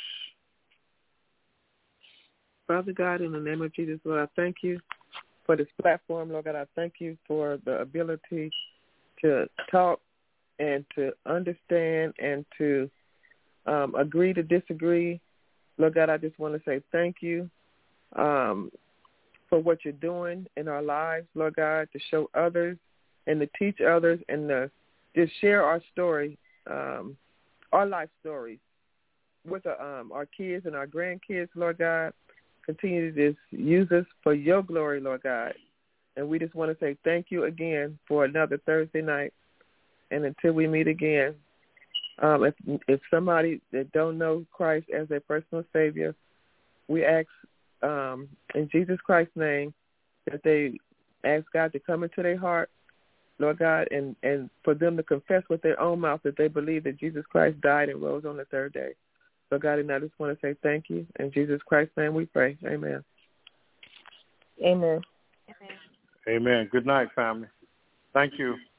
Father God, in the name of Jesus, Lord, I thank you for this platform. Lord God, I thank you for the ability to talk and to understand and to um, agree to disagree. Lord God, I just want to say thank you um, for what you're doing in our lives, Lord God, to show others and to teach others and to just share our story, um, our life stories with our, um, our kids and our grandkids, Lord God. Continue to just use us for your glory, Lord God. And we just want to say thank you again for another Thursday night. And until we meet again, um, if if somebody that don't know Christ as their personal Savior, we ask um, in Jesus Christ's name that they ask God to come into their heart, Lord God, and, and for them to confess with their own mouth that they believe that Jesus Christ died and rose on the third day. So, God, and I just want to say thank you. In Jesus Christ's name we pray. Amen. Amen. Amen. Good night, family. Thank you.